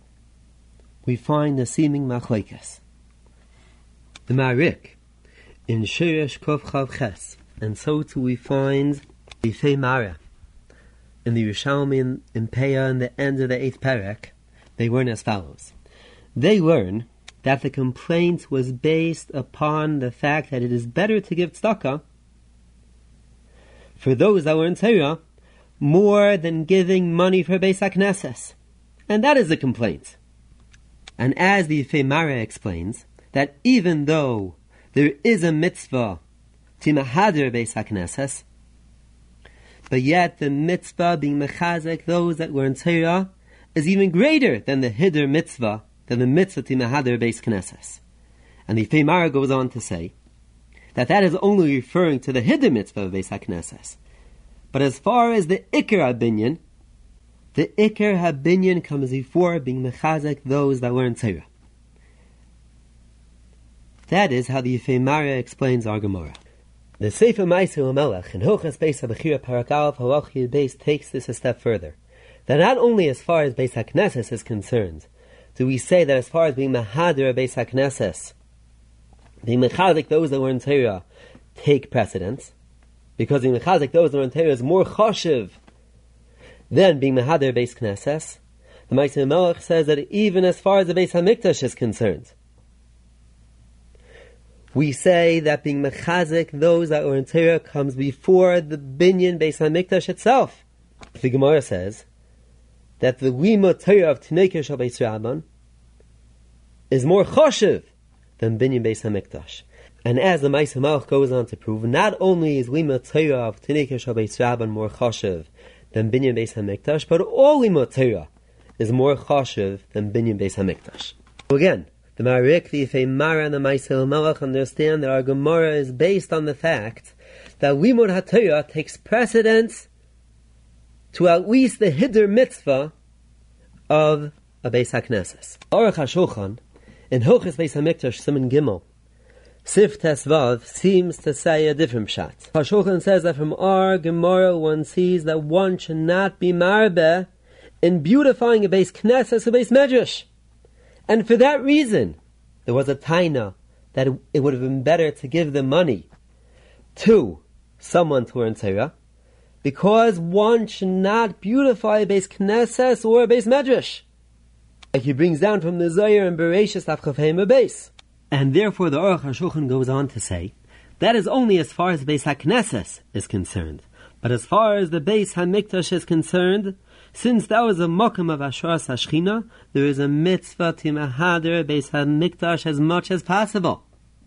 we find the seeming machlokes. The Marik in Shirish Kov Chav Ches, and so too we find the Fei Mara in the Yerushalmi in Peah in the end of the 8th Perek. They learn as follows. They learn that the complaint was based upon the fact that it is better to give tzedakah for those that were in Torah more than giving money for Beis HaKnesses. And that is the complaint. And as the Fei Mara explains, that even though there is a mitzvah to mechader Beis HaKnesses, but yet the mitzvah being mechazek those that were in Torah is even greater than the hider mitzvah, than the mitzvah to mechader Beis HaKnesses. And the Feimara goes on to say that is only referring to the hider mitzvah of Beis HaKnesses. But as far as the Iker HaBinyan, the Iker HaBinyan comes before being mechazek those that were in Torah. That is how the Feimara explains our Gemara. The Sefer Ma'aseh Melech in Hilchos Beis HaBechira Parak Aleph Halach Yud Beis takes this a step further. That not only as far as Beis HaKnesses is concerned, do we say that as far as being Mahader Beis HaKnesses, being Mechazik those that were in Torah take precedence, because being Mechazik those that were in Torah is more choshev than being Mahader Beis Knesses. The Ma'aseh Melech says that even as far as the Beis HaMikdash is concerned, we say that being mechazik those that were in Torah comes before the binyan Beis HaMikdash itself. The Gemara says that the limud Torah of Tinei Shel Beis Rabban is more choshev than binyan Beis HaMikdash. And as the Ma'aseh Melech goes on to prove, not only is limud Torah of Tinei Shel Beis Rabban more choshev than binyan Beis HaMikdash, but all limud Torah is more choshev than binyan Beis HaMikdash. So again, the Marik, the Feimara, and the Ma'aseh Melech understand that our Gemara is based on the fact that Limud HaTorah takes precedence to at least the Hider mitzvah of a Beis HaKnesses. Aruch HaShulchan, in Hilchos Beis HaMikdash, Siman Gimel, Sif Tesvav, seems to say a different pshat. HaShulchan says that from our Gemara one sees that one should not be marbeh in beautifying a Beis Knesses, a Beis Medrash. And for that reason, there was a taina that it would have been better to give the money to someone to learn Torah, because one should not beautify a Beis Knesses or a Beis Medrash, like he brings down from the Zohar and Bereshis Avchavheim Beis. And therefore the Aruch HaShulchan goes on to say, that is only as far as Beis HaKnesses is concerned. But as far as the Beis HaMikdash is concerned, since that was a mokum of Asheras HaShechina, there is a mitzvah to mehader Beis HaMikdash as much as possible.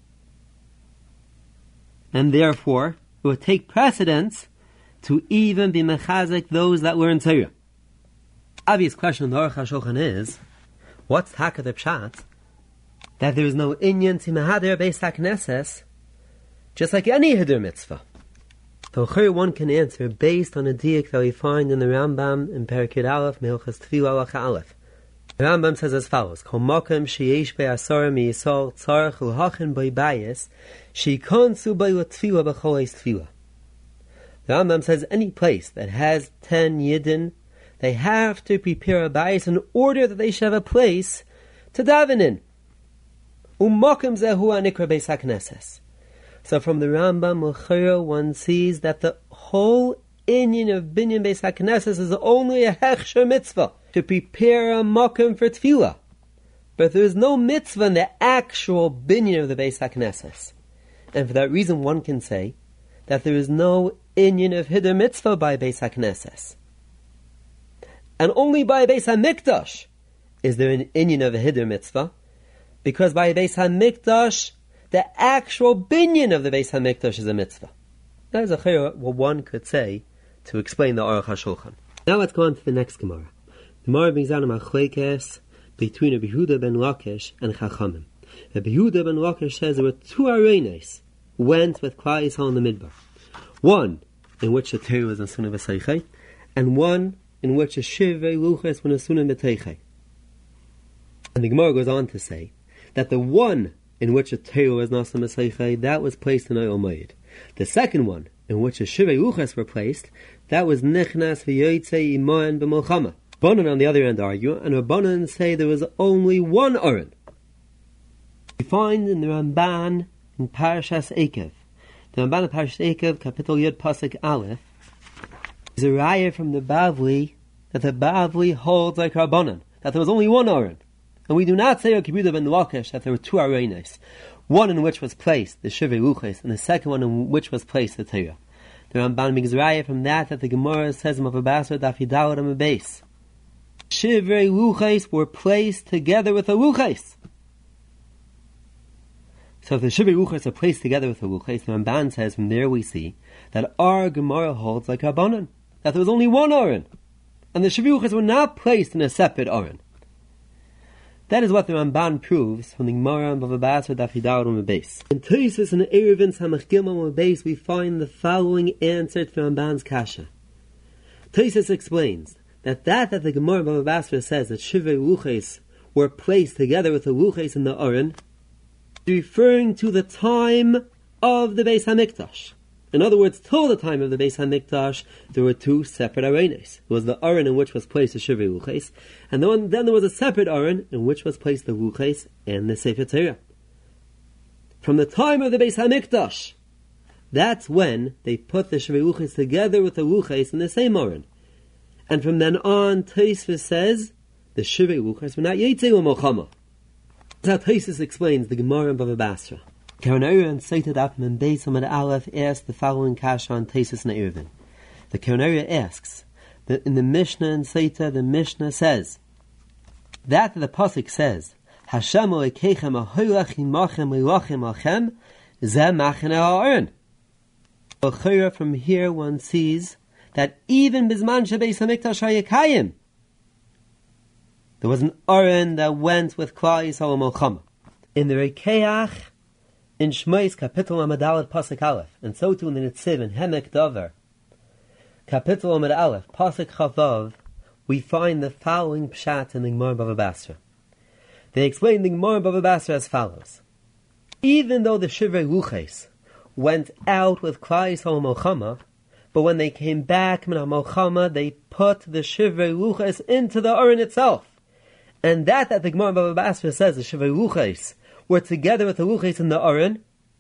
And therefore, it would take precedence to even be mechazik those that were in Torah. Obvious question of the Aruch HaShulchan is, what's Hakad Pshat? That there is no inyan to mehader Beis HaKnesses, just like any Hider mitzvah. So one can answer based on a diak that we find in the Rambam in Perek Yud Aleph, Mehilchas Tefillah Halacha Aleph. The Rambam says as follows: Kol makom sheyesh be'asara miyisol tzarech l'hachin b'y bayis sheyikonsu b'y l'tefillah b'chol eis tefillah. The Rambam says any place that has 10 yidden, they have to prepare a bayis in order that they should have a place to daven in. U'makom zehu anikra Beis HaKnesses. So from the Rambam L'chayra one sees that the whole inyan of binyan Beis HaKnesses is only a hechsher mitzvah, to prepare a makom for tefillah. But there is no mitzvah in the actual binyan of the Beis HaKnesses. And for that reason one can say that there is no inyan of hider mitzvah by Beis HaKnesses. And only by Beis HaMikdash is there an inyan of a hider mitzvah, because by Beis HaMikdash the actual binyan of the Beis HaMikdash is a mitzvah. That is what one could say to explain the Aruch HaShulchan. Now let's go on to the next Gemara. The Gemara brings down a machlekes between Rabbi Yehuda ben Lakish and Chachamim. Rabbi Yehuda ben Lakish says there were 2 arenas went with Klal Yisrael in the Midbar. One in which the Torah was Nesuna B'Seichei, and one in which the Shivrei Luchos was Nesuna B'Teichei. And the Gemara goes on to say that the one in which the Torah was Nesuna B'Seichei, that was placed in Oyel Moed. The second one, in which the Shivrei Luchos were placed, that was Nichnas V'Yotzei Imoen B'Molchama. Rabbanan on the other end argue, and Rabbanan say there was only one Aron. We find in the Ramban in Parashas Eikev, the Ramban in Parashas Eikev, Kapitel Yud Pasuk Aleph, is a raya from the Bavli that the Bavli holds like Rabbanan, that there was only one Aron. And we do not say Rabbi Yehuda ben Lakish that there were 2 arenas, one in which was placed the Shivrei Luchos, and the second one in which was placed the Torah. The Ramban makes raya from that the Gemara says in Mavabasar Daf Yidalad Amud Beis. Shivrei Luchos were placed together with the Luchos. So if the Shivei Ruchos are placed together with the Ruchos, the Ramban says from there we see that our Gemara holds like Rabbanan, that there was only one Aron, and the Shivei Ruchos were not placed in a separate Aron. That is what the Ramban proves from the Gemara and Bava Basra Daf Yudal Amud Beis. In Tosfos and Eruvin Samach Gimel Amud Beis we find the following answer to the Ramban's kasha. Tosfos explains that the Gemara and Bava Basra says that Shivei Ruchos were placed together with the Ruchos in the Aron, referring to the time of the Beis HaMikdash. In other words, till the time of the Beis HaMikdash, there were two separate Aronos. There was the Aron in which was placed the Shivei Ruchos, and then there was a separate Aron in which was placed the Ruchos and the Sefer Torah. From the time of the Beis HaMikdash, that's when they put the Shivei Ruchos together with the Ruchos in the same Aron. And from then on, Tosfos says, the Shivei Ruchos were not Yetzei L'Milchama. That's how Tosfos explains the Gemara and Bava Basra. Kavanauya and Seita Daf Mem Beis Amud Aleph asked the following kasha on Tosfos and Eruvin. The Kavanauya asks that in the Mishnah and Seita, the Mishnah says that the pasuk says, "Hashem Elokeichem ahoylech imachem leilachem alchem zeh machane ha'aron." From here one sees that even Bizman Shebeis HaMikdash hayekayim, there was an Aron that went with Klal Yisrael Milchama. In the Rekeach, in Shmois, Kapitel Amud Aleph, Pasuk Aleph, and so too in the Netziv, in Hemek Dover, Kapitel Amud Aleph, Pasuk Chavav, we find the following pshat in the Gemara Bava Basra. They explain the Gemara Bava Basra as follows. Even though the Shivei Ruchos went out with Klal Yisrael Milchama, but when they came back min ha-Milchama, they put the Shivei Ruchos into the Aron itself. And that the Gemara Bava Basra says the Shivei Ruchos were together with the Ruchos in the Aron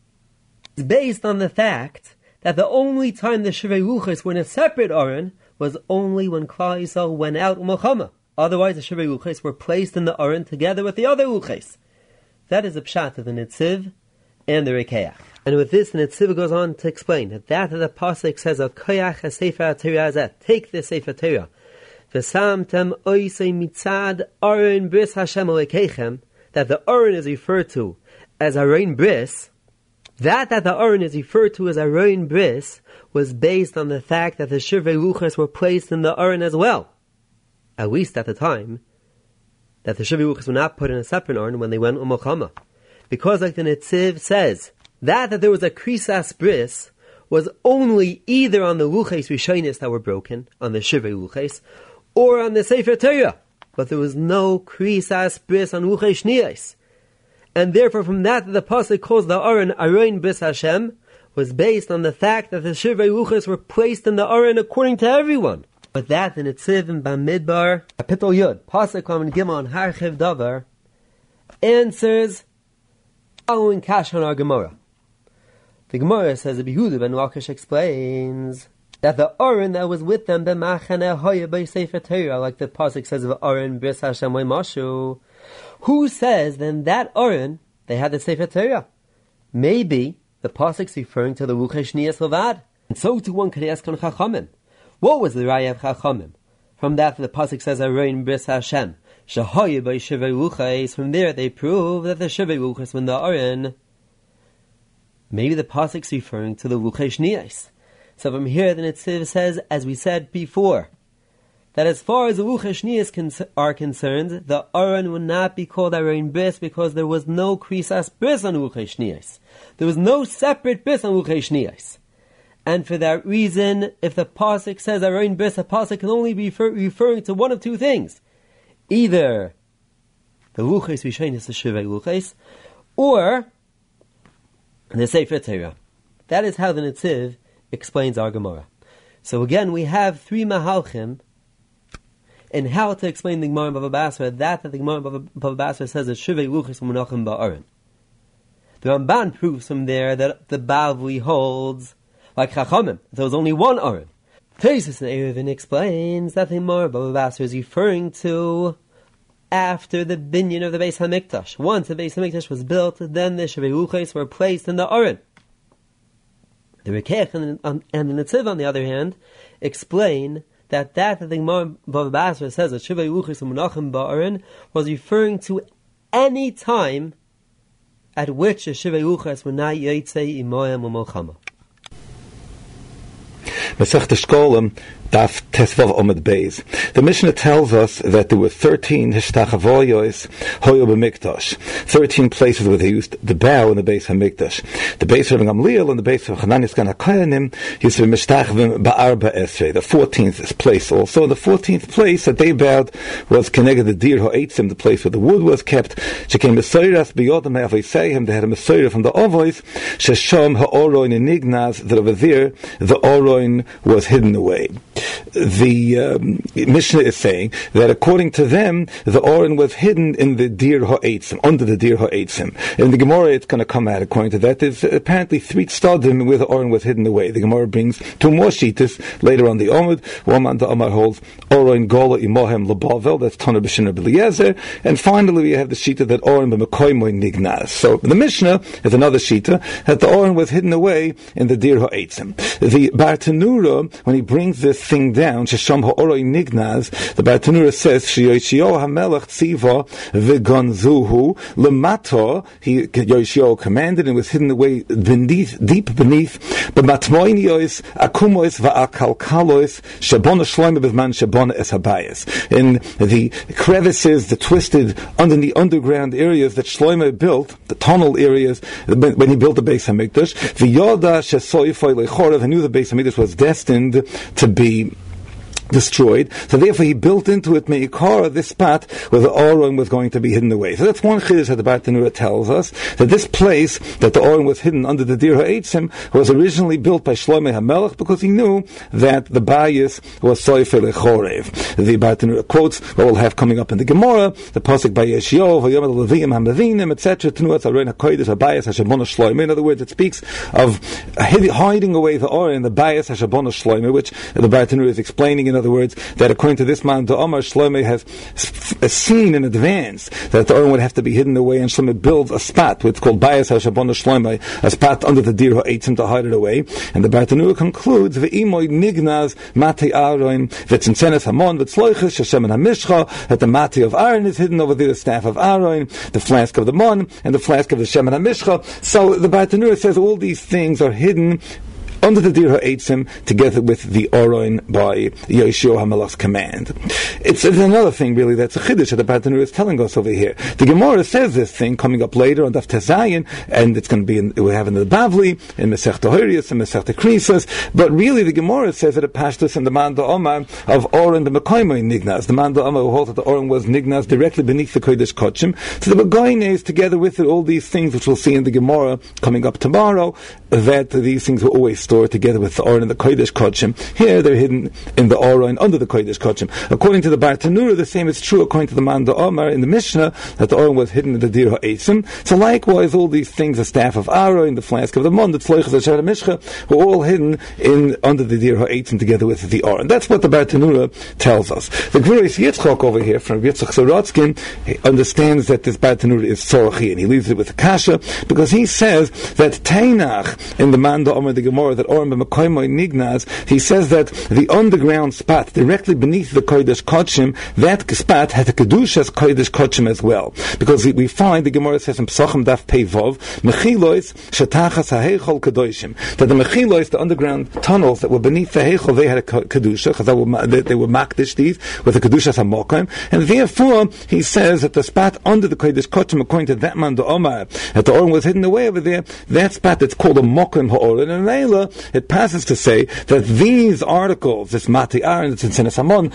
is based on the fact that the only time the Shivei Ruchos were in a separate Aron was only when Klal Yisrael went out with Milchama. Otherwise, the Shivei Ruchos were placed in the Aron together with the other Ruchos. That is a pshat of the Netziv and the Rekeach. And with this, the Netziv goes on to explain that the pasuk says, "Al koyach ha-sefer Torah hazeh," take the Sefer Torah. V'samtem oisei mitzad Aron bris Hashem Elokeichem, that the Aron is referred to as Aron bris. That the Aron is referred to as Aron bris was based on the fact that the Shivei Ruchos were placed in the Aron as well. At least at the time that the Shivei Ruchos were not put in a separate Aron when they went Milchama. Because like the Netziv says, that there was a Krisas bris was only either on the Ruchos Rishonis that were broken, on the Shivei Ruchos, or on the Sefer Torah, but there was no Krisas bris on Ruchos Shniyos. And therefore from that the pasuk calls the Aron bris Hashem, was based on the fact that the Shivei Ruchos were placed in the Aron according to everyone. But that in Netziv in Bamidbar, Kapitel Yud, pasuk Lamed Gimel on Harchiv Davar, answers following kasha on our Gemara. The Gemara says, Yehuda ben Lakish explains that the Aron that was with them, the Machane Hoya by Sefer Torah, like the pasuk says of Aron bris Hashem Mashu, who says then that Aron, they had the Sefer Torah? Maybe the pasuk's referring to the Ruchos Shniyos Levad. And so too one could ask on Chachamim. What was the Raya of Chachamim? From that the pasuk says Aron bris Hashem, Shahoya by Shivei Ruchos. From there they prove that the Shivei Ruchos were in the Aron. Maybe the pasuk's referring to the Ruchos Shniyos. So from here the Netziv says, as we said before, that as far as the Ruchos Shniyos are concerned, the Aron would not be called Aron bris because there was no Krisas bris on Ruchos Shniyos. There was no separate bris on Ruchos Shniyos. And for that reason, if the pasuk says Aron bris, the pasuk can only be referring to one of two things. Either the Ruchos Rishonis, the Shivei Ruchos, or the Sefer Torah. That is how the Netziv explains our Gemara. So again, we have three mahalchim in how to explain the Gemara Bava Basra, that the Gemara Bava Basra says that Shivei Ruchos Menachem Ba'aron. The Ramban proves from there that the Bavli holds like Chachamim, there was only one Aron. Tosfos and Eruvin explains that the Gemara Bava Basra is referring to after the binyan of the Beis HaMikdash. Once the Beis HaMikdash was built, then the Shivei Ruchos were placed in the Aron. The Rekeach and the Netziv, on the other hand, explain that the Gemara Bava Basra says that Shivei Ruchos Menachem Ba'aron was referring to any time at which a Shiva Yuchas when not Yitzei Imoyam U'Molchama. Masechta Shkolim, Daf Tesvav Omid Beis. The Mishnah tells us that there were 13 Hishtachavoyos Hoyo B'Mikdash, 13 places where they used the bow in the base of Mikdash. The base of Gamliel and the base of Chananis Gan HaKayanim used to be Mishtachavim Ba'arba Esrei, the 14th place also. The 14th place that they bowed was Keneged the Dir Ha'etzim, the place where the wood was kept. She came Mesoiras B'Yodam Ha'avoseihem, they had a Mesoira from the Ovois, Shesham Ha'oroin Nignaz, that over there the Oroin was hidden away. The Mishnah is saying that according to them, the Oren was hidden in the Dir Ha'etzim, under the Dir Ha'etzim. In the Gemara, it's going to come out, according to that, there's apparently 3 stadim where the Oren was hidden away. The Gemara brings 2 more shitas later on the Omid. One man the Amar holds Oren Gola Imohem Labavel, that's Tana B'Shinna B'Eliezer. And finally, we have the shita that Oren B'Mekoimoy Nignaz. So the Mishnah is another shita that the Oren was hidden away in the Dir Ha'etzim. The Bartanura, when he brings this thing down, Shesham Ha'oroi Nignaz, the Bartanura says, Yoshio HaMelech Tziva V'gonzuhu L'mato, Yoshio commanded and was hidden away deep beneath, B'matmoiniois Akumois V'akalkalois Shabona Shloime B'zman Shabona Es Habayis. In the crevices, the twisted, under the underground areas that Shloime built, the tunnel areas, when he built the Beis HaMikdash, V'yoda Shesoifoi Lechorav, he knew the Beis HaMikdash was destined to be destroyed, so therefore he built into it Meikara, this spot where the Oren was going to be hidden away. So that's one chiddush that the Bartanura tells us, that this place that the Oren was hidden under the Dir Ha'etzim was originally built by Shlomo HaMelech because he knew that the bias was Soifer Lechorev. The Bartanura quotes what we'll have coming up in the Gemara, the pasuk by Yeshio, V'yom Levim HaMavinim, etc. Tenuas Aron HaKodesh HaBayas HaShabona Shlomo. In other words, it speaks of hiding away the Oren, the bias HaShabona Shlomo, which the Bartanura is explaining. In other words, that according to this man, the Omar Shlomo has seen in advance that the Oren would have to be hidden away, and Shlomo builds a spot, which is called Bayas HaShabona Shlomo, a spot under the Dir Ha'etzim to hide it away. And the Bartanura concludes, V'imoy Nignaz Mati Aron V'tzimtzenes Hamon V'tzloiches Sheshem and HaMishcha, that the Mati of Aaron is hidden over there, the staff of Aaron, the flask of the Mon, and the flask of the Shem and HaMishcha. So the Bartanura says all these things are hidden under the Dir Ha'etzim, together with the Oron by Yoshio HaMelech's command. It's another thing, really, that's a chiddush that the Bartanura is telling us over here. The Gemara says this thing coming up later on Daf Tezayin, and it's going to be we have in the Bavli, in Masechta Horius, in Masechta Krisas, but really the Gemara says that it Pashtus in the Manda Omar of Oren the Mekoimoy Nignaz. The Manda Omar who holds that the Oren was Nignaz directly beneath the Kodesh Kochim. So the Begoines, together with it, all these things which we'll see in the Gemara coming up tomorrow, that these things were always stored together with the Oren and the Kodesh Kochim. Here they're hidden in the Oren under the Kodesh Kochim. According to the Bartanura, the same is true according to the Manda Omar in the Mishnah, that the Oren was hidden in the Dir Ha'etzim. So likewise, all these things, the staff of Aaron, the flask of the Mon, the Tzloiches, the Shem HaMishcha, were all hidden under the Dir Ha'etzim together with the Oren. That's what the Bartanura tells us. The Gvuris Yitzchok over here from Yitzchak Sorotzkin understands that this Bartanura is Tzorchi, and he leaves it with the Kasha, because he says that Tainach in the Manda Omar, the Gemara, that Oren b'Mekoimoy Nignaz, he says that the underground spot directly beneath the Kodesh Kochim, that spot had a Kedushas Kodesh Kochim as well. Because we find, the Gemara says in Pesachim Daf Pei Vov, Mechilois Shetachas HaHeichol Kedoshim, that the Mechilois, the underground tunnels that were beneath the Heichol, they had a Kedusha, because they were Makdish these, with the Kedushas HaMokim, and therefore, he says that the spot under the Kodesh Kochim, according to that man, the Omar, that the Oren was hidden away over there, that spot that's called a Mokim HaOren, and Leila, it passes to say that these articles, this Mati Aaron, this Tzenes Hamon,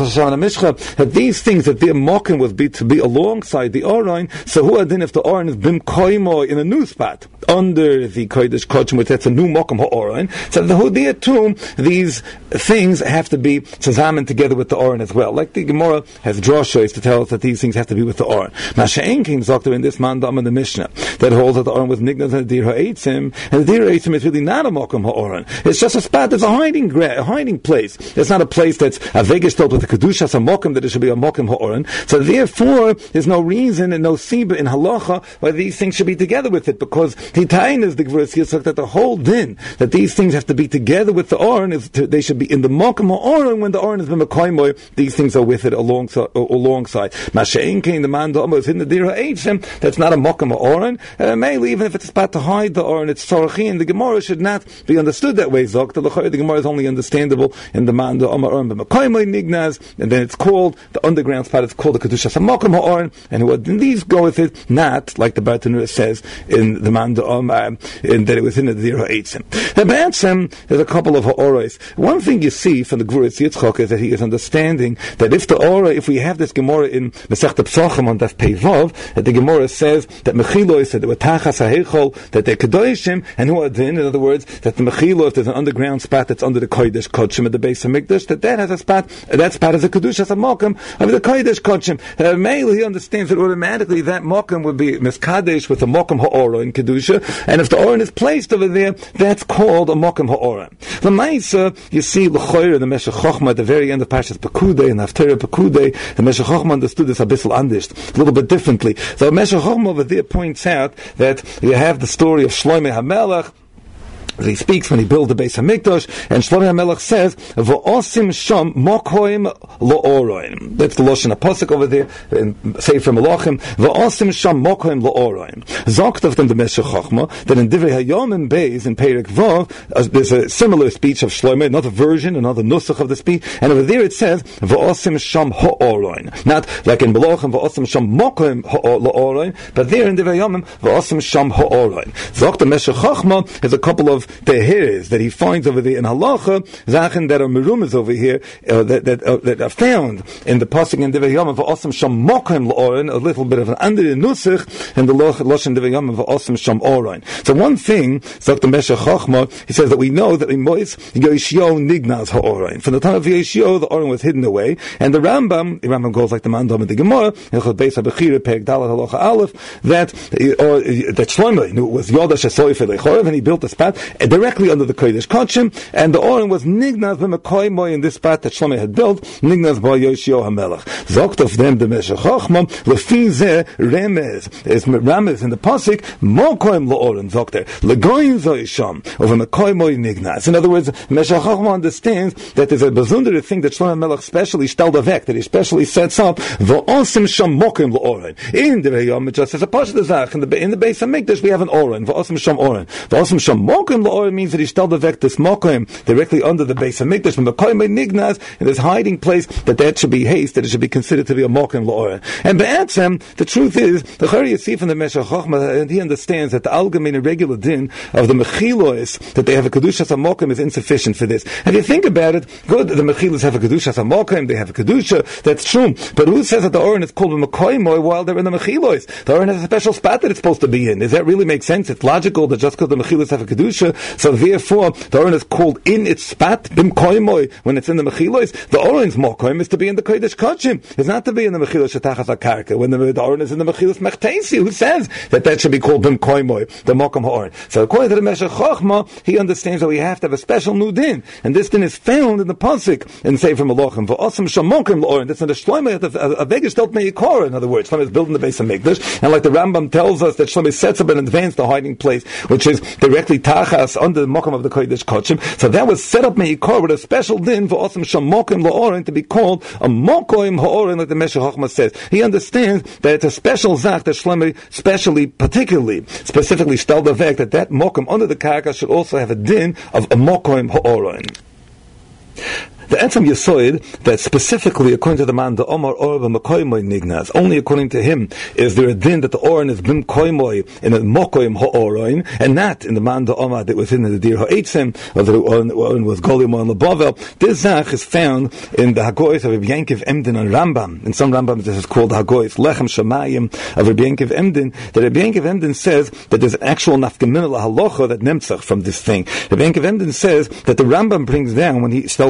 that these things, that their Mokim was to be alongside the Oren, so who adin if the Oren is Bim Koimo in a new spot, under the Kodesh Kochim, which that's a new Mokim HaOren, so the Hudia too, these things have to be Tzazamen together with the Oren as well. Like the Gemara has droshes to tell us that these things have to be with the Oren. Masha'en King Zokter in this Mandam in the Mishnah, that holds that the Oren was Nignaz and the Dir Ha'etzim, and the Dir Ha'etzim is really not a Mokim ha'oren. It's just a spot. It's a hiding place. It's not a place that's a vegetal with a kedushas hamokim that it should be a mokim ha'oren. So therefore, there's no reason and no siba in halacha why these things should be together with it, because hitain is the Gvuras Yitzchak that the whole din that these things have to be together with the oren is they should be in the mokim ha'oren. When the oren has been mekoimoy, these things are with it alongside. Masha'in kein the man da'amah is in the dir ha'etzem. That's not a mokim ha'oren. Mainly, even if it's a spot to hide the oren, it's sorachin. The Gemara should not be understood that way. Zok the Gemara is only understandable in the man da'amah oren b'mekoimoy nignaz, and then it's called the underground spot. It's called the kedushas hamokim ha'oren, and these go with it, not like the Bartanura says in the man da'amah, that it was in the dir ha'etzem. The Ba'atzem, there's a couple of ha'oros. One thing you see from the Gvuras Yitzchak is that he is understanding that if we have this Gemara in Masechta Pesachim on Daf Pei Vav, that the Gemara says that Mechilos, that they were Tachas HaHeichol, that they're Kedoshim, and who are then, in other words, that the Mechilos, there's an underground spot that's under the Kodesh Kodshim at the base of Mikdash, that has a spot, that spot is a Kedushas HaMokim of the Kodesh Kodshim. Mainly he understands that automatically that Mokim would be Miskadesh with a Mokim Ha'ora in Kedusha, and if the Oren is placed over there, that's called a Mokim Ha'ora. The Maisa, you see L'choyer, the Meshech Chochma, at the very end of Parshas Pekudei, and Haftarah Pekudei, the Meshech Chochma understood this a bissel anders, a little bit differently. So Meshech Chochma over there points out that you have the story of Shloimeh HaMelech. He speaks when he built the Beis Hamikdash, and Shlomo HaMelech says, "V'osim sham mokoim lo'oroim." That's the lashon pasuk over there in Sefer Melachim. V'osim sham mokoim lo'oroim. Zokt of them the Meshech Chochma that in Divrei Hayomim Beis in Perek Vav there's a similar speech of Shlomo, another version, another nusach of the speech, and over there it says "V'osim sham ha'oroim." Not like in Melachim "V'osim sham mokoim lo'oroim," but there in Divrei Hayomim "V'osim sham ha'oroim." Zokt the Meshech Chochma is a couple of tehirs that he finds over there in halacha, zachen that are merumas over here that are found in the pasuk in Divrei Hayomim v'osam sham mokim l'oren, a little bit of an under nusach in the lashon Divrei Hayomim v'osam sham oren. So one thing, Dr. Meshech Chochma, he says that we know that in Mois Yoshio nignaz ha'oren. From the time of Yoshio, the oren was hidden away, and the Rambam goes like the Mandam in the Gemara, Hilchot Beis HaBechira Perek Dalet Halacha Aleph, that Shlomo knew it was Yodash Esoif Elechorev, and he built a spot directly under the Kodesh Kodshim, and the Oren was Nignaz b'Mekoimoy in this spot that Shlomo had built, Nignaz by Yoshio HaMelech. Zokt of them the Meshech Chochma, Lefi Zeh Remez, is Ramez in the Pasik, Mokoim L'Oren, Zokter, Legoyin Zoyisham, over Mekoimoy Nignaz. In other words, Meshech Chochma understands that there's a bazundere thing that Shlomo HaMelech specially shteldavek, that he specially sets up, V'osim Sham Mokoim L'Oren. In the Reyom, it just says a Pasha Zach, in the Beis HaMikdash we have an Oren, V'osim Sham Oren. V'osim Sham Mokoim L'Oren means that he shteldavek this Mokoim directly under the Beis HaMikdash, from Mekoimoy Nignaz, in this hiding place, that should be haste, that it should be considered to be a Mokoim L'Oren. And Be'atzem, the truth is, the Chari you see from the Meshech Chochma, and he understands that the Algamin regular din of the Mechilos, that they have a Kedushas HaMokim, is insufficient for this. And if you think about it, good, the Mechilos have a Kedushas HaMokim, they have a Kedusha, that's true. But who says that the Oren is called a Mekoimoy while they're in the Mechilos? The Oren has a special spot that it's supposed to be in. Does that really make sense? It's logical that just because the Mechilos have a Kedusha, so therefore the Oren is called in its spot, Bim Koimoy, when it's in the Mechilos. The Oren's Mokoim is to be in the Kodesh Kodshim. It's not to be in the Mechilos Shetachas HaKarka. When the Oren is in the Mechilos Mechtesi, who says that should be called Bim Koimoy, the Mokom HaOren? So according to the Meshech Chochma, he understands that we have to have a special new din, and this din is found in the pasuk in Sefer Melachim v'osam shamokim l'oren. That's in the Shlomo a vegesh telt meikor. In other words, Shlomo is building the Beis Hamikdash, and like the Rambam tells us that Shlomo sets up in advance the hiding place, which is directly tachas under the mokum of the Kodesh Kodshim. So that was set up meikor with a special din v'osam shamokim l'oren to be called a mokoim ha'oren, like the Meshech Chochma says. He understands that it's a special zach that Shlomo specifically stel the vek that mokum under the karka should also have a din of a mokoim ha'oren. The Etzem Yesoid, that specifically according to the man, the Omar Orba Mekoimoy Nignaz, only according to him is there a din that the Oren is Bim Koimoy in a Mokoim Ha'oroin, and not in the man, the Omar that was in the Dir Ha'etzim, or the Oren was Golim on Labovel. This Zach is found in the Hagoyis of Rabbi Yankiv Emden and Rambam. In some Rambam this is called Hagoyis Lechem Shamayim of Rabbi Yankiv Emden, that Rabbi Yankiv Emden says that there's an actual nafkamin halacha that nemtzach from this thing. Rabbi Yankiv Emden says that the Rambam brings down when he stells the vek in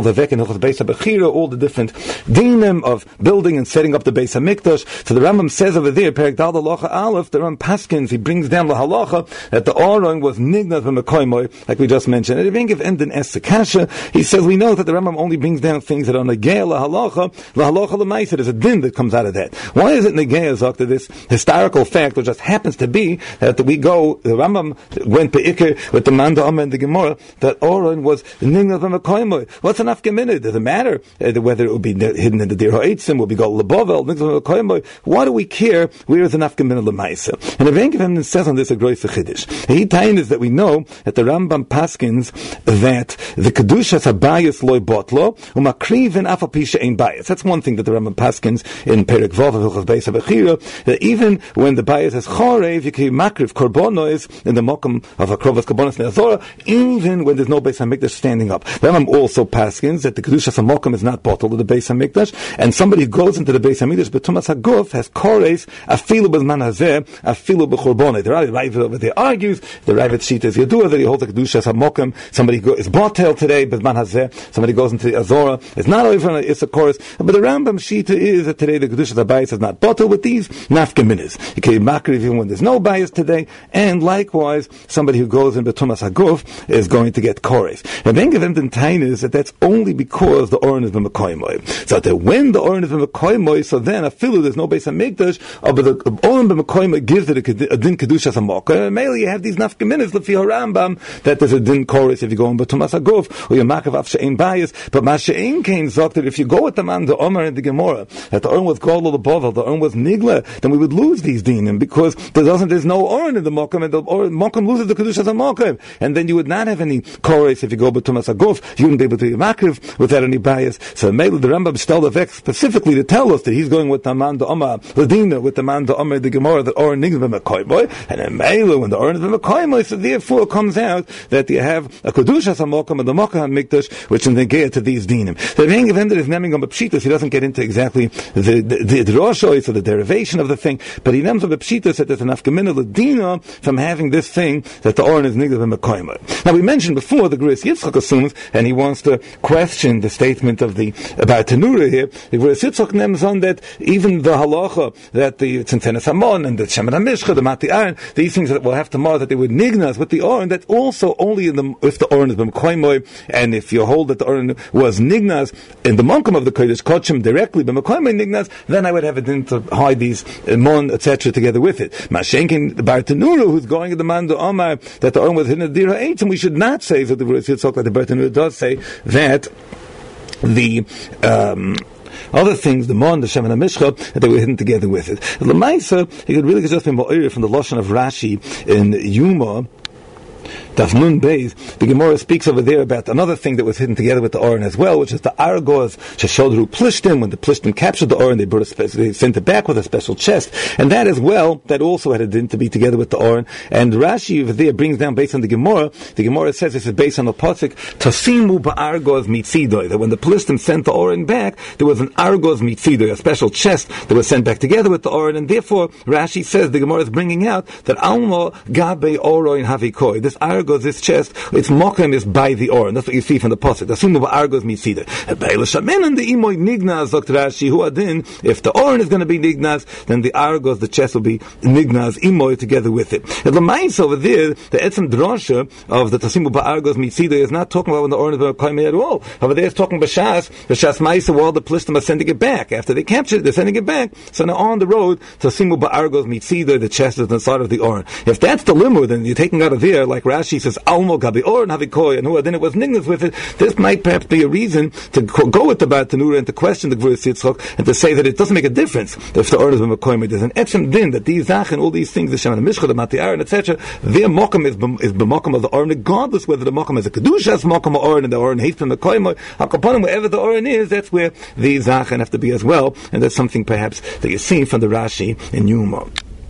Hilchos Beis HaBechira, all the different dinim of building and setting up the Beis HaMikdash. So the Rambam says over there, Perek Dal Halacha Aleph, the Rambam Paskins, he brings down the halacha that the Aron was nignaz b'mekoymoi, like we just mentioned. And if you give Emden Es Kasha, he says we know that the Rambam only brings down things that are negei lahalacha l'maisa. There's a din that comes out of that. Why is it negei after this historical fact, which just happens to be that the Rambam went be'ikr with the Manda Amma and the Gemara that Aron was nignaz b'mekoymoi. What's an afgeminid? Does it matter whether it would be hidden in the Dir HaEitzim, would be called lebavel, nignaz b'mekoymoi? Why do we care where is an afgeminid l'maisa? And if Emden says on this a gross chiddush, he tain is that we know that the Rambam paskins that the kedushas habayis loy botlo umakriven afapisha ein bayis. That's one thing that the Rambam paskins in Perek Vav of Hilchos Beis HaBechira, that even when the bayis has chorev, you can makriv korbonos in the mokum of a krovas korbonos ne'azora, even when there's no Beis HaMikdash standing up. The Rambam also paskins that the kedushas hamokum is not bottled to the Beis HaMikdash, and somebody who goes into the Beis HaMikdash betumas haguf has chorev afilu b'zman hazeh afilu b'chorbonot. The Ravid over there argues, the Ravid Shita is Yadua, that he holds the kedushas hamokum. Somebody is botel today, b'zman hazeh. Somebody goes into the azora, it's not over on the Issachorus, but the Rambam Shita is that today the kedushas habayis is not botel with these nafkeminis. You can makriv even when there's no bias today, and likewise somebody who goes in betumas haguf is going to get kores. And then give them the tain is that that's only because the oren is b'mekoymoi. So that when the oren is b'mekoymoi, so then afilu there's no Beis HaMikdash, but the oren b'mekoymoi gives it a din kedushas hamokum. And mainly you have these nafkeminis lefi Rambam that there's a din kores if you go in betumas haguf or you makav af she'ein bias. But Masha'ein Kain zok that if you go with the man the Omer and the Gemara that the oren was called the bovel, the oren was nigla, then we would lose these dinim because there's no oren in the mokum, and the mokum loses the kedushas hamokum, and then you would not have any kores if you go betumas haguf. You wouldn't be able to be makav without any bias. So maybe the Rambam stole the vex specifically to tell us that he's going with the man the Omer Ladina, with the man the Omer the Gemara that oren nigla b'mekoymoi, and then Mela when the oren is b'mekoymoi, so therefore it comes out that you have a kedushas hamokum and the mokum hamikdash, which in the gear to these dinim. The Rebbein of Ender is naming on Pshitas. He doesn't get into exactly the droshois or the derivation of the thing, but he names on Pshitas that there's enough gemina ladina from having this thing that the oren is nigla b'mekoymoi. Now we mentioned before the Gurus Yitzchak assumes, and he wants to question the statement of the about Tanura here. The Gurus Yitzchak names on that even the halacha that the Tzimtenes Hamon and the Shemen HaMishcha, the Mati Aaron, these things that will have to mar that they would nignas with the oren, that also only if the oren is b'mekoymoi, and if you hold that the oren was nignas in the monkum of the kodesh kochim directly b'mekoymoi nignas, then I would have a din to hide these mon etc. together with it. Mashenkin the Bar Tanura, who's going in the man the Omar that the oren was hidden in the Dir HaEitzim, we should not say that the Gurus Yitzchak that the Bar Tanura does say that the other things, the Mon, the Shemen HaMishcha, that they were hidden together with it. The Lamaisa, he could really just be more from the Lashon of Rashi in Yuma, Daf Nun Beis, the Gemara speaks over there about another thing that was hidden together with the Oren as well, which is the Argos Sheshodru Plishtim. When the Plishtim captured the Oren, they sent it back with a special chest, and that as well, that also had a din to be together with the Oren. And Rashi over there brings down based on the Gemara says this is based on the pasuk Tasimu ba'Argos Mitzidoi, that when the Plishtim sent the Oren back, there was an Argos Mitzidoi, a special chest that was sent back together with the Oren, and therefore Rashi says the Gemara is bringing out that Alma Gabe Oroin Havikoi, this Argos, this chest, its mokem is by the Oren. That's what you see from the pasuk. Tasimu ba'Argos Mitzidoi. Be'ela Shamen and the Imoy Nignaz, Dr. Rashi, who adin, if the Oren is going to be Nignaz, then the Argos, the chest will be Nignaz, Imoy together with it. And the Mainz over there, the Etzem Drosha of the Tasimu ba'Argos Mitzidoi is not talking about when the Oren is b'mekoymoi at all. Over there it's talking B'Shas Ma'isa, while the Plishtim are sending it back. After they captured it, they're sending it back. So now on the road, Tasimu ba'Argos Mitzidoi, the chest is inside of the Oren. If that's the limud, then you're taking out of there, like Rashi says, Almo Gabi Oren Havikoi, and who then it was Nignaz with it. This might perhaps be a reason to go with the Bar Tanura and to question the Gvurus Yitzchak and to say that it doesn't make a difference if the Oren is b'mekoymoi. There's an etzem din that these Zach and all these things, the Shemen HaMishcha, the Mati Aaron, etc., their mokum is b'mokum of the Oren, regardless whether the mokum is a kedushas mokum or Oren, and the Oren hates b'mekoymoi. Hakaponim, wherever the Oren is, that's where the Zachan have to be as well, and that's something perhaps that you see from the Rashi in Yuma.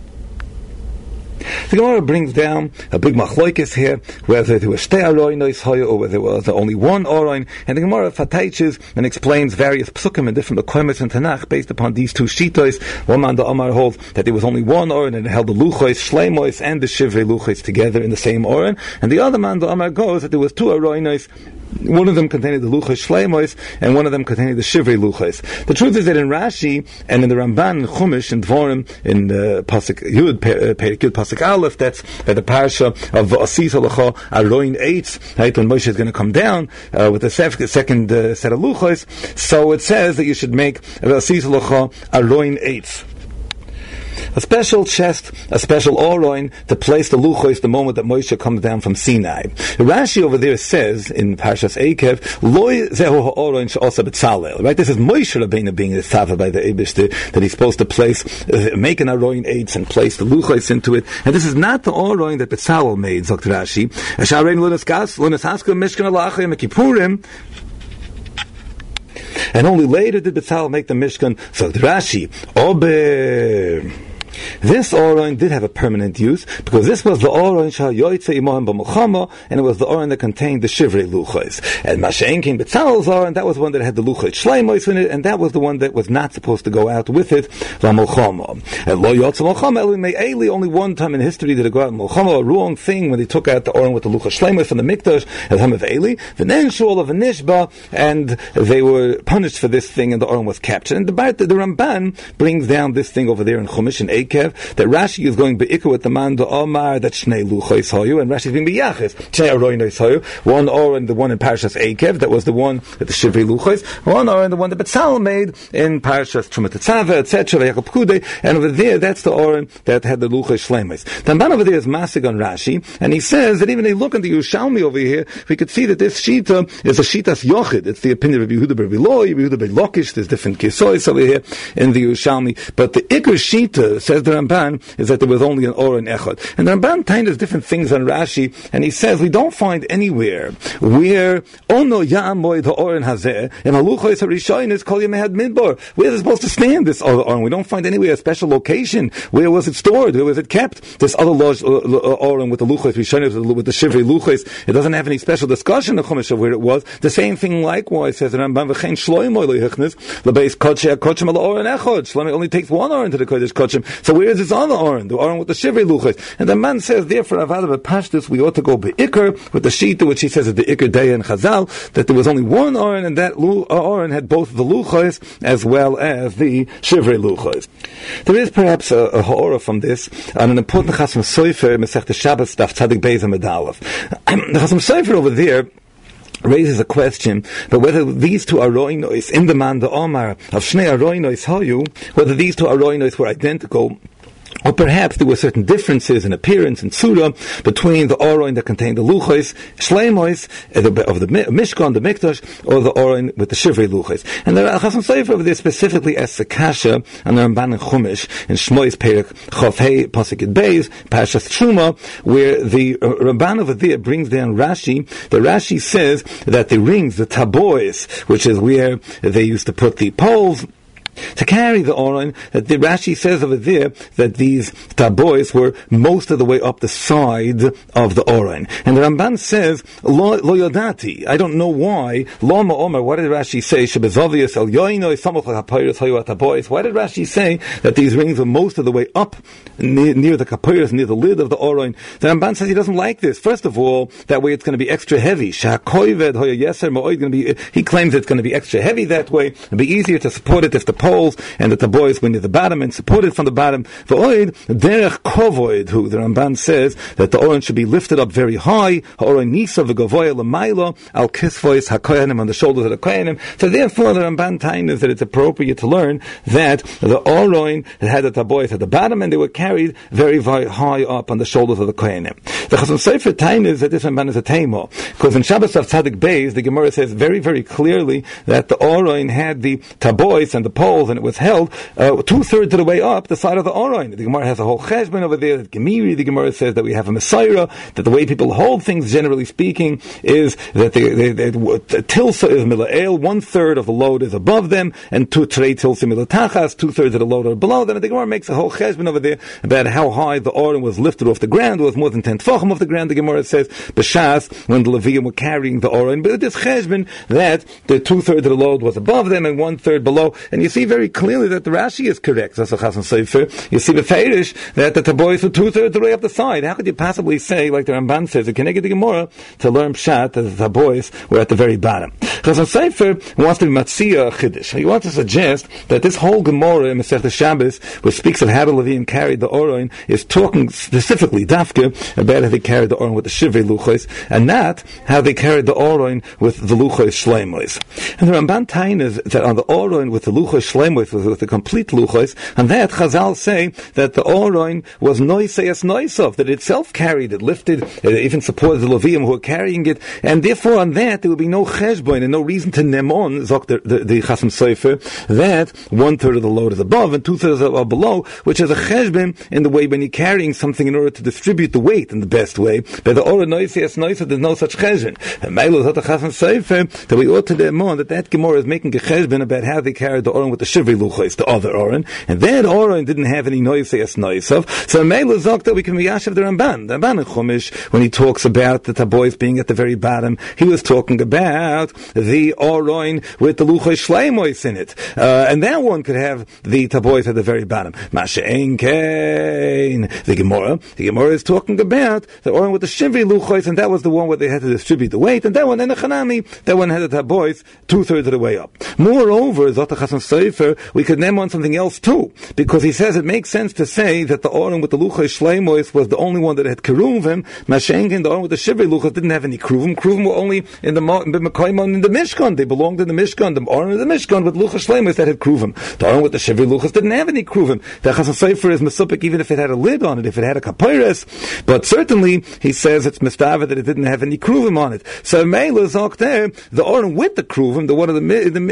The Gemara brings down a big machloikis here, whether there were shtei aroinos hoya or whether there was only one oroin, and the Gemara fataiches and explains various psukim and different mekoymos in Tanakh based upon these two shitos. One man the Omar holds that there was only one orin and it held the luchos, shleimos, and the shivrei luchos together in the same orin, and the other man the Omar goes that there was two aroinos one of them containing the luchos shleimos, and one of them containing the shivrei luchos. The truth is that in Rashi and in the Ramban, in Chumash, in Dvorim, in Pasuk Yud, Perek Yud, Pasuk Aleph, that's by the parsha of V'asis Halacha Aroin Eitz, right, when Moshe is going to come down with the second set of luchos. So it says that you should make V'asis Halacha Aroin Eitz, a special chest, a special oroin to place the luchos the moment that Moshe comes down from Sinai. Rashi over there says in Parshas Eikev, Loi zehu ha'oroin she'osa b'tzalel. Right, this is Moshe Rabbeinu being established by the Eibishter that he's supposed to place, make an aroin eitz and place the luchos into it. And this is not the oroin that B'tzalel made, Zok Rashi. Asharein lunas haska mishkan alachim kippurim. And only later did B'tzalel make the Mishkan. So Rashi, Ober. This Oron did have a permanent use, because this was the Oron Shal Yoitze Imohem B'Mulchama, and it was the Oron that contained the Shivrei Luchos. And Masha'en came B'Tzalel's Oron, that was one that had the Luchos Shleimos in it, and that was the one that was not supposed to go out with it, L'Mulchama. And Lo Yotze Mulchama, Eli Me'eli, only one time in history did it go out Mulchama, a wrong thing, when they took out the Oron with the Luchos Shleimos from the Mikdash, at the time of Eli, V'nen Shul of Nishba, and they were punished for this thing, and the Oron was captured. And the Ramban brings down this thing over there in Chumash and Eikev, that Rashi is going be'ikr with the man the Omar that Shnei Luchos Hoyu, and Rashi is being be'yachis Shnei Aroinos Hoyu, one Oron, the one in Parshas Eikev, that was the one that the Shivrei Luchos, one Oron, the one that B'Tzalel made in Parshas Trumat Tetzaveh, etc., Yaakov Pekudei, and over there, that's the Oron that had the Luchos Shleimos. The Ramban over there is masig on Rashi, and he says that even if you look in the Yerushalmi over here, we could see that this Shita is a Shitas Yochid. It's the opinion of Yehuda Ber Viloi, Yehuda Ber Lokish. There's different kisois over here in the Yerushalmi, but the Iker Shita, says the Ramban, is that there was only an Oron Echad. And the Ramban finds different things on Rashi, and he says we don't find anywhere where Ono Ya'amoid ha'Oron Hazeh and Haluchos HaRishayin is Kol Yemei Had Midbar. Where is it supposed to stand, this other Oron? We don't find anywhere a special location. Where was it stored? Where was it kept? This other Oron with the Luchos Rishayin, with the Shivrei Luchos, it doesn't have any special discussion in Chumash of where it was. The same thing likewise says the Ramban V'chein Shloimo Lo Yichnes L'beis Kodshei HaKodshim Al Oron Echad. Shlomo only takes one Oron to the Kodesh Kodshim. So where is this other Oron? The Oron with the Shivrei Luchos. And the man says, therefore, Avada B'Pashtus, we ought to go Be'ikr with the Shita, which he says is the Ikr Deya and Chazal, that there was only one Oron, and that Oron had both the Luchos as well as the Shivrei Luchos. There is perhaps a Ha'orah from this on an important Chasam Sofer, Masechta Shabbos, Daf Tzadik Beis Amud Aleph. The Chasam Sofer over there raises a question, but whether these two Aroinos in the man the Omar of Shnei Aroinos Hayu, whether these two Aroinos were identical, or perhaps there were certain differences in appearance and tzura between the Oron that contained the Luchos Shleimos of the Mishkan, the Mikdash, or the Oron with the Shivrei Luchos. And the Chasam Sofer over there specifically asks a kasha on the Ramban and Chumash in Shmois Perek Chof Hei Pasuk Yud Beis Parshas Truma, where the Ramban over there brings down Rashi. The Rashi says that the rings, the tabois, which is where they used to put the poles to carry the Oron, that the Rashi says over there that these tabois were most of the way up the side of the Oron. And the Ramban says, Lo yodati, I don't know why, Lama Omer, what did Rashi say? Shebezovius el yoino, samoch ha'payros hayu tabois. Why did Rashi say that these rings were most of the way up near the kapayros, near the lid of the Oron? The Ramban says he doesn't like this. First of all, that way it's going to be extra heavy. He claims it's going to be extra heavy that way. It'll be easier to support it if the poles and the boys were near the bottom and supported from the bottom. V'oid derech kovoid, who the Ramban says that the Oron should be lifted up very high. Ha'oron nisa v'gavoya l'maylo al kisvois hakoyanim, on the shoulders of the koyanim. So therefore, the Ramban time is that it's appropriate to learn that the Oron had the tabois at the bottom and they were carried very, very high up on the shoulders of the koyanim. The Chasam Sofer time is that this Ramban is a taimo, because in Shabbos of Tzadik Beis the Gemara says very, very clearly that the Oron had the tabois and the poles, and it was held 2/3 of the way up the side of the Oron. The Gemara has a whole cheshbon over there. The Gemara says that we have a Messiah, that the way people hold things, generally speaking, is that the tilsa is mila'el, 1/3 of the load is above them, and 2 trei tilsa milatachas, 2/3 of the load are below them. And the Gemara makes a whole cheshbon over there about how high the Oron was lifted off the ground. It was more than 10 tefachim off the ground. The Gemara says b'shas when the Levium were carrying the Oron, but it is cheshbon that the 2/3 of the load was above them and 1/3 below. And you see see very clearly that the Rashi is correct. You see the Feirish that the Tabois were 2/3 of the way up the side. How could you possibly say, like the Ramban says, the Keneged the Gemara, to learn Pshat that the Tabois were at the very bottom? Chazon Sofer wants to be Matzia Chiddush. He wants to suggest that this whole Gemara in Masechta Shabbos, which speaks of how the Leviim carried the Oroin, is talking specifically, Dafka, about how they carried the Oroin with the Shivrei Luchos, and not how they carried the Oroin with the Luchos Shleimos. And the Ramban Tainas that on the Oroin with the Luchos Shleimos, with the complete Luchos, and that Chazal say that the Oroin was Noiseas Noisov, that itself carried it, lifted, it even supported the Leviim who were carrying it, and therefore on that there would be no cheshbon and no reason to nemon, zok the Chasam Sofer, that 1/3 of the load is above and 2/3 are below, which is a cheshbon in the way when you're carrying something in order to distribute the weight in the best way. But the Oroin Noiseas Noisov, there's no such cheshbon. And Milo zot the Chasam Sofer, that we ought to nemon that Gemara is making a cheshbon about how they carried the Oroin with the Shivrei Luchos, the other Oroin, and that Oroin didn't have any Noiseas Noisov. So Melo zok that we can be Yashav the Ramban. The Ramban in Chumash, when he talks about the Tabois being at the very bottom, he was talking about the Oroin with the Luchos Shleimos in it. And that one could have the Tabois at the very bottom. Masha'en Kain. The Gemara is talking about the Oroin with the Shivrei Luchos, and that was the one where they had to distribute the weight, and that one, and the Chanami, that one had the Tabois 2/3 of the way up. Moreover, Zot Chasam Sofer, we could name on something else too, because he says it makes sense to say that the Oroin with the Luchos Shleimos was the only one that had Keruvim. Mashenkin, the Oroin with the Shivrei Luchos didn't have any Keruvim. Keruvim were only in the Mishkan. They belonged in the Mishkan. The Oroin in the Mishkan with Luchos Shleimos that had Keruvim. The Oroin with the Shivrei Luchos didn't have any Keruvim. The Chasam Sofer is Mesupik even if it had a lid on it, if it had a kapiris. But certainly, he says it's Mistava that it didn't have any Keruvim on it. So Meila Zok there, the Oroin with the Keruvim, the one in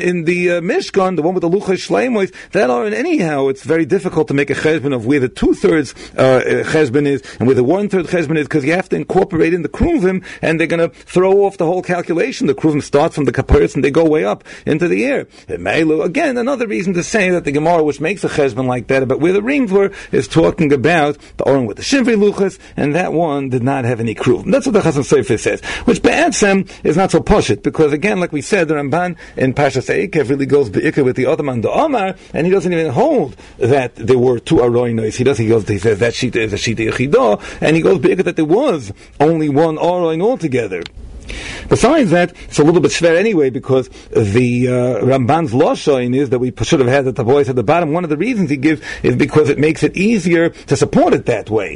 the Mishkan, the one with the Luchos Shleimos, that Oroin anyhow, it's very difficult to make a cheshbon of where the 2/3 cheshbon is and where the 1/3 cheshbon is, because you have to incorporate in the Keruvim, and they're going to throw off the whole calculation. The Keruvim starts from the kapiris and they go way up into the air. Again, another reason to say that the Gemara, which makes a cheshbon like that, about where the rings were, is talking about the Oroin with the Shivrei Luchos, and that one did not have any Keruvim. That's what the Chasam Sofer says, which Be'etzem is not so poshut, because again, like we said, the Ramban in Parshas Eikev really goes Be'ikah with the Ottoman the Omar, and he doesn't even hold that there were two Oroinos. He says that Shita is a Shita Yechidah, and he goes Be'ikah that there was only one Oroin altogether. Besides that, it's a little bit schwer anyway, because the Ramban's Loshain is that we should have had the Tabois at the bottom. One of the reasons he gives is because it makes it easier to support it that way.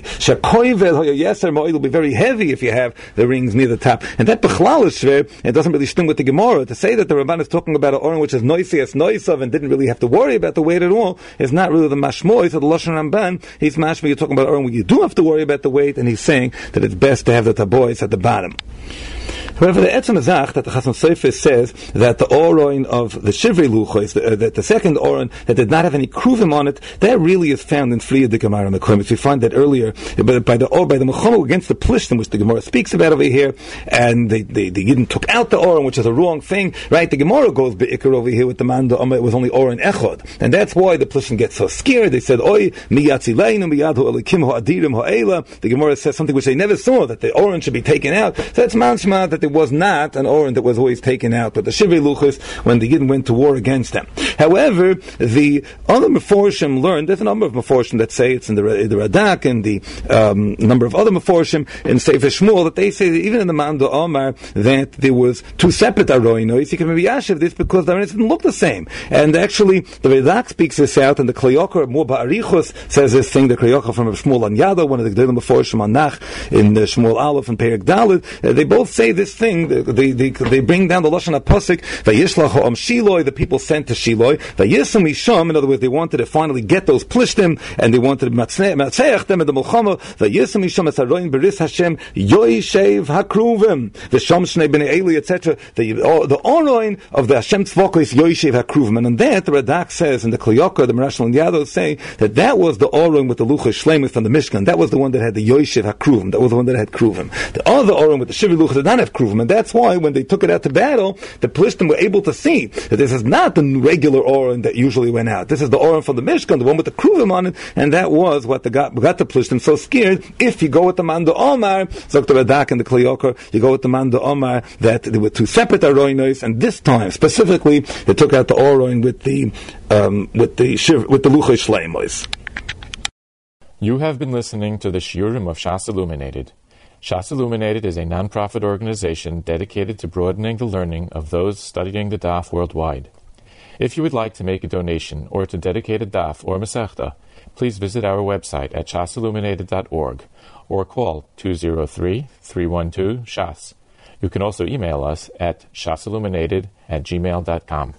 It will be very heavy if you have the rings near the top. And that Bechlal is schwer. It doesn't really sting with the Gemara. To say that the Ramban is talking about an Oroin which is Noisias Noisav and didn't really have to worry about the weight at all is not really the Mashmois of the Loshan Ramban. He's mashma, you're talking about Oroin where you do have to worry about the weight, and he's saying that it's best to have the Tabois at the bottom. However, the Etzem Azach that the Chasam Sofer says that the Oroin of the Shivrei Luchos, that the second Oroin that did not have any Keruvim on it, that really is found in Friya de Gemara Mekomis. We find that earlier, but by the Mechomo against the Plishtim, which the Gemara speaks about over here, and they Yidden took out the Oroin, which is a wrong thing, right? The Gemara goes Be'ikar over here with the Manda it was only Oroin Echod, and that's why the Plishtim get so scared. They said, Oi, miyatzileinu miyadhu elikim ha'adirim ha'ela. The Gemara says something which they never saw, that the Oroin should be taken out. So that's manshma that there was not an Oroin that was always taken out, but the Shivrei Luchos when the Yidden went to war against them. However, the other Meforshim learned, there's a number of Meforshim that say it's in the Radak and the number of other Meforshim in Sefer Shmuel, that they say that even in the Manda Omar that there was two separate Oroinos. You can maybe Yashiv this because the Oroinos didn't look the same. And actually, the Radak speaks this out, and the Kliyokar, more Ba'arichos, says this thing, the Kliyokar from Shmuel an Yada, one of the Gdelim Meforshim on Nach, in Shmuel Aleph and Perek Dalet, they both say this thing. They bring down the Lashon HaPasuk, Vayishlach ha'am Shiloi, the people sent to Shiloi, Vayisam Misham, in other words, they wanted to finally get those Plishtim, and they wanted to matzeach them in the Mulchama, Vayisam Misham es haroin beris Hashem, Yoishev hakruvim, V'sham shnei b'nei Eli, etc. The Oroin of the Hashem Tzvoko is Yoishev hakruvim, and on that, the Radak says, and the Kliyokar, the Merashal and Yado say, that was the Oroin with the Luchos Shleimos from the Mishkan. That was the one that had the Yoishev hakruvim. That was the one that had kruvim. The other Oroin with the Shivrei Luchos did not have kruvim. Kruvim. And that's why when they took it out to battle, the Plishtim were able to see that this is not the regular Oren that usually went out. This is the Oren from the Mishkan, the one with the Kruvim on it, and that was what got the Plishtim so scared. If you go with the Manda Omar, Dr. Radak and the Kliyokar, you go with the Manda Omar, that there were two separate Aroinos, and this time, specifically, they took out the Oren with the Luchei Shleimos. You have been listening to the Shiurim of Shas Illuminated. Shas Illuminated is a non-profit organization dedicated to broadening the learning of those studying the Daf worldwide. If you would like to make a donation or to dedicate a Daf or Masechta, please visit our website at shasilluminated.org or call 203-312-SHAS. You can also email us at shasilluminated@gmail.com.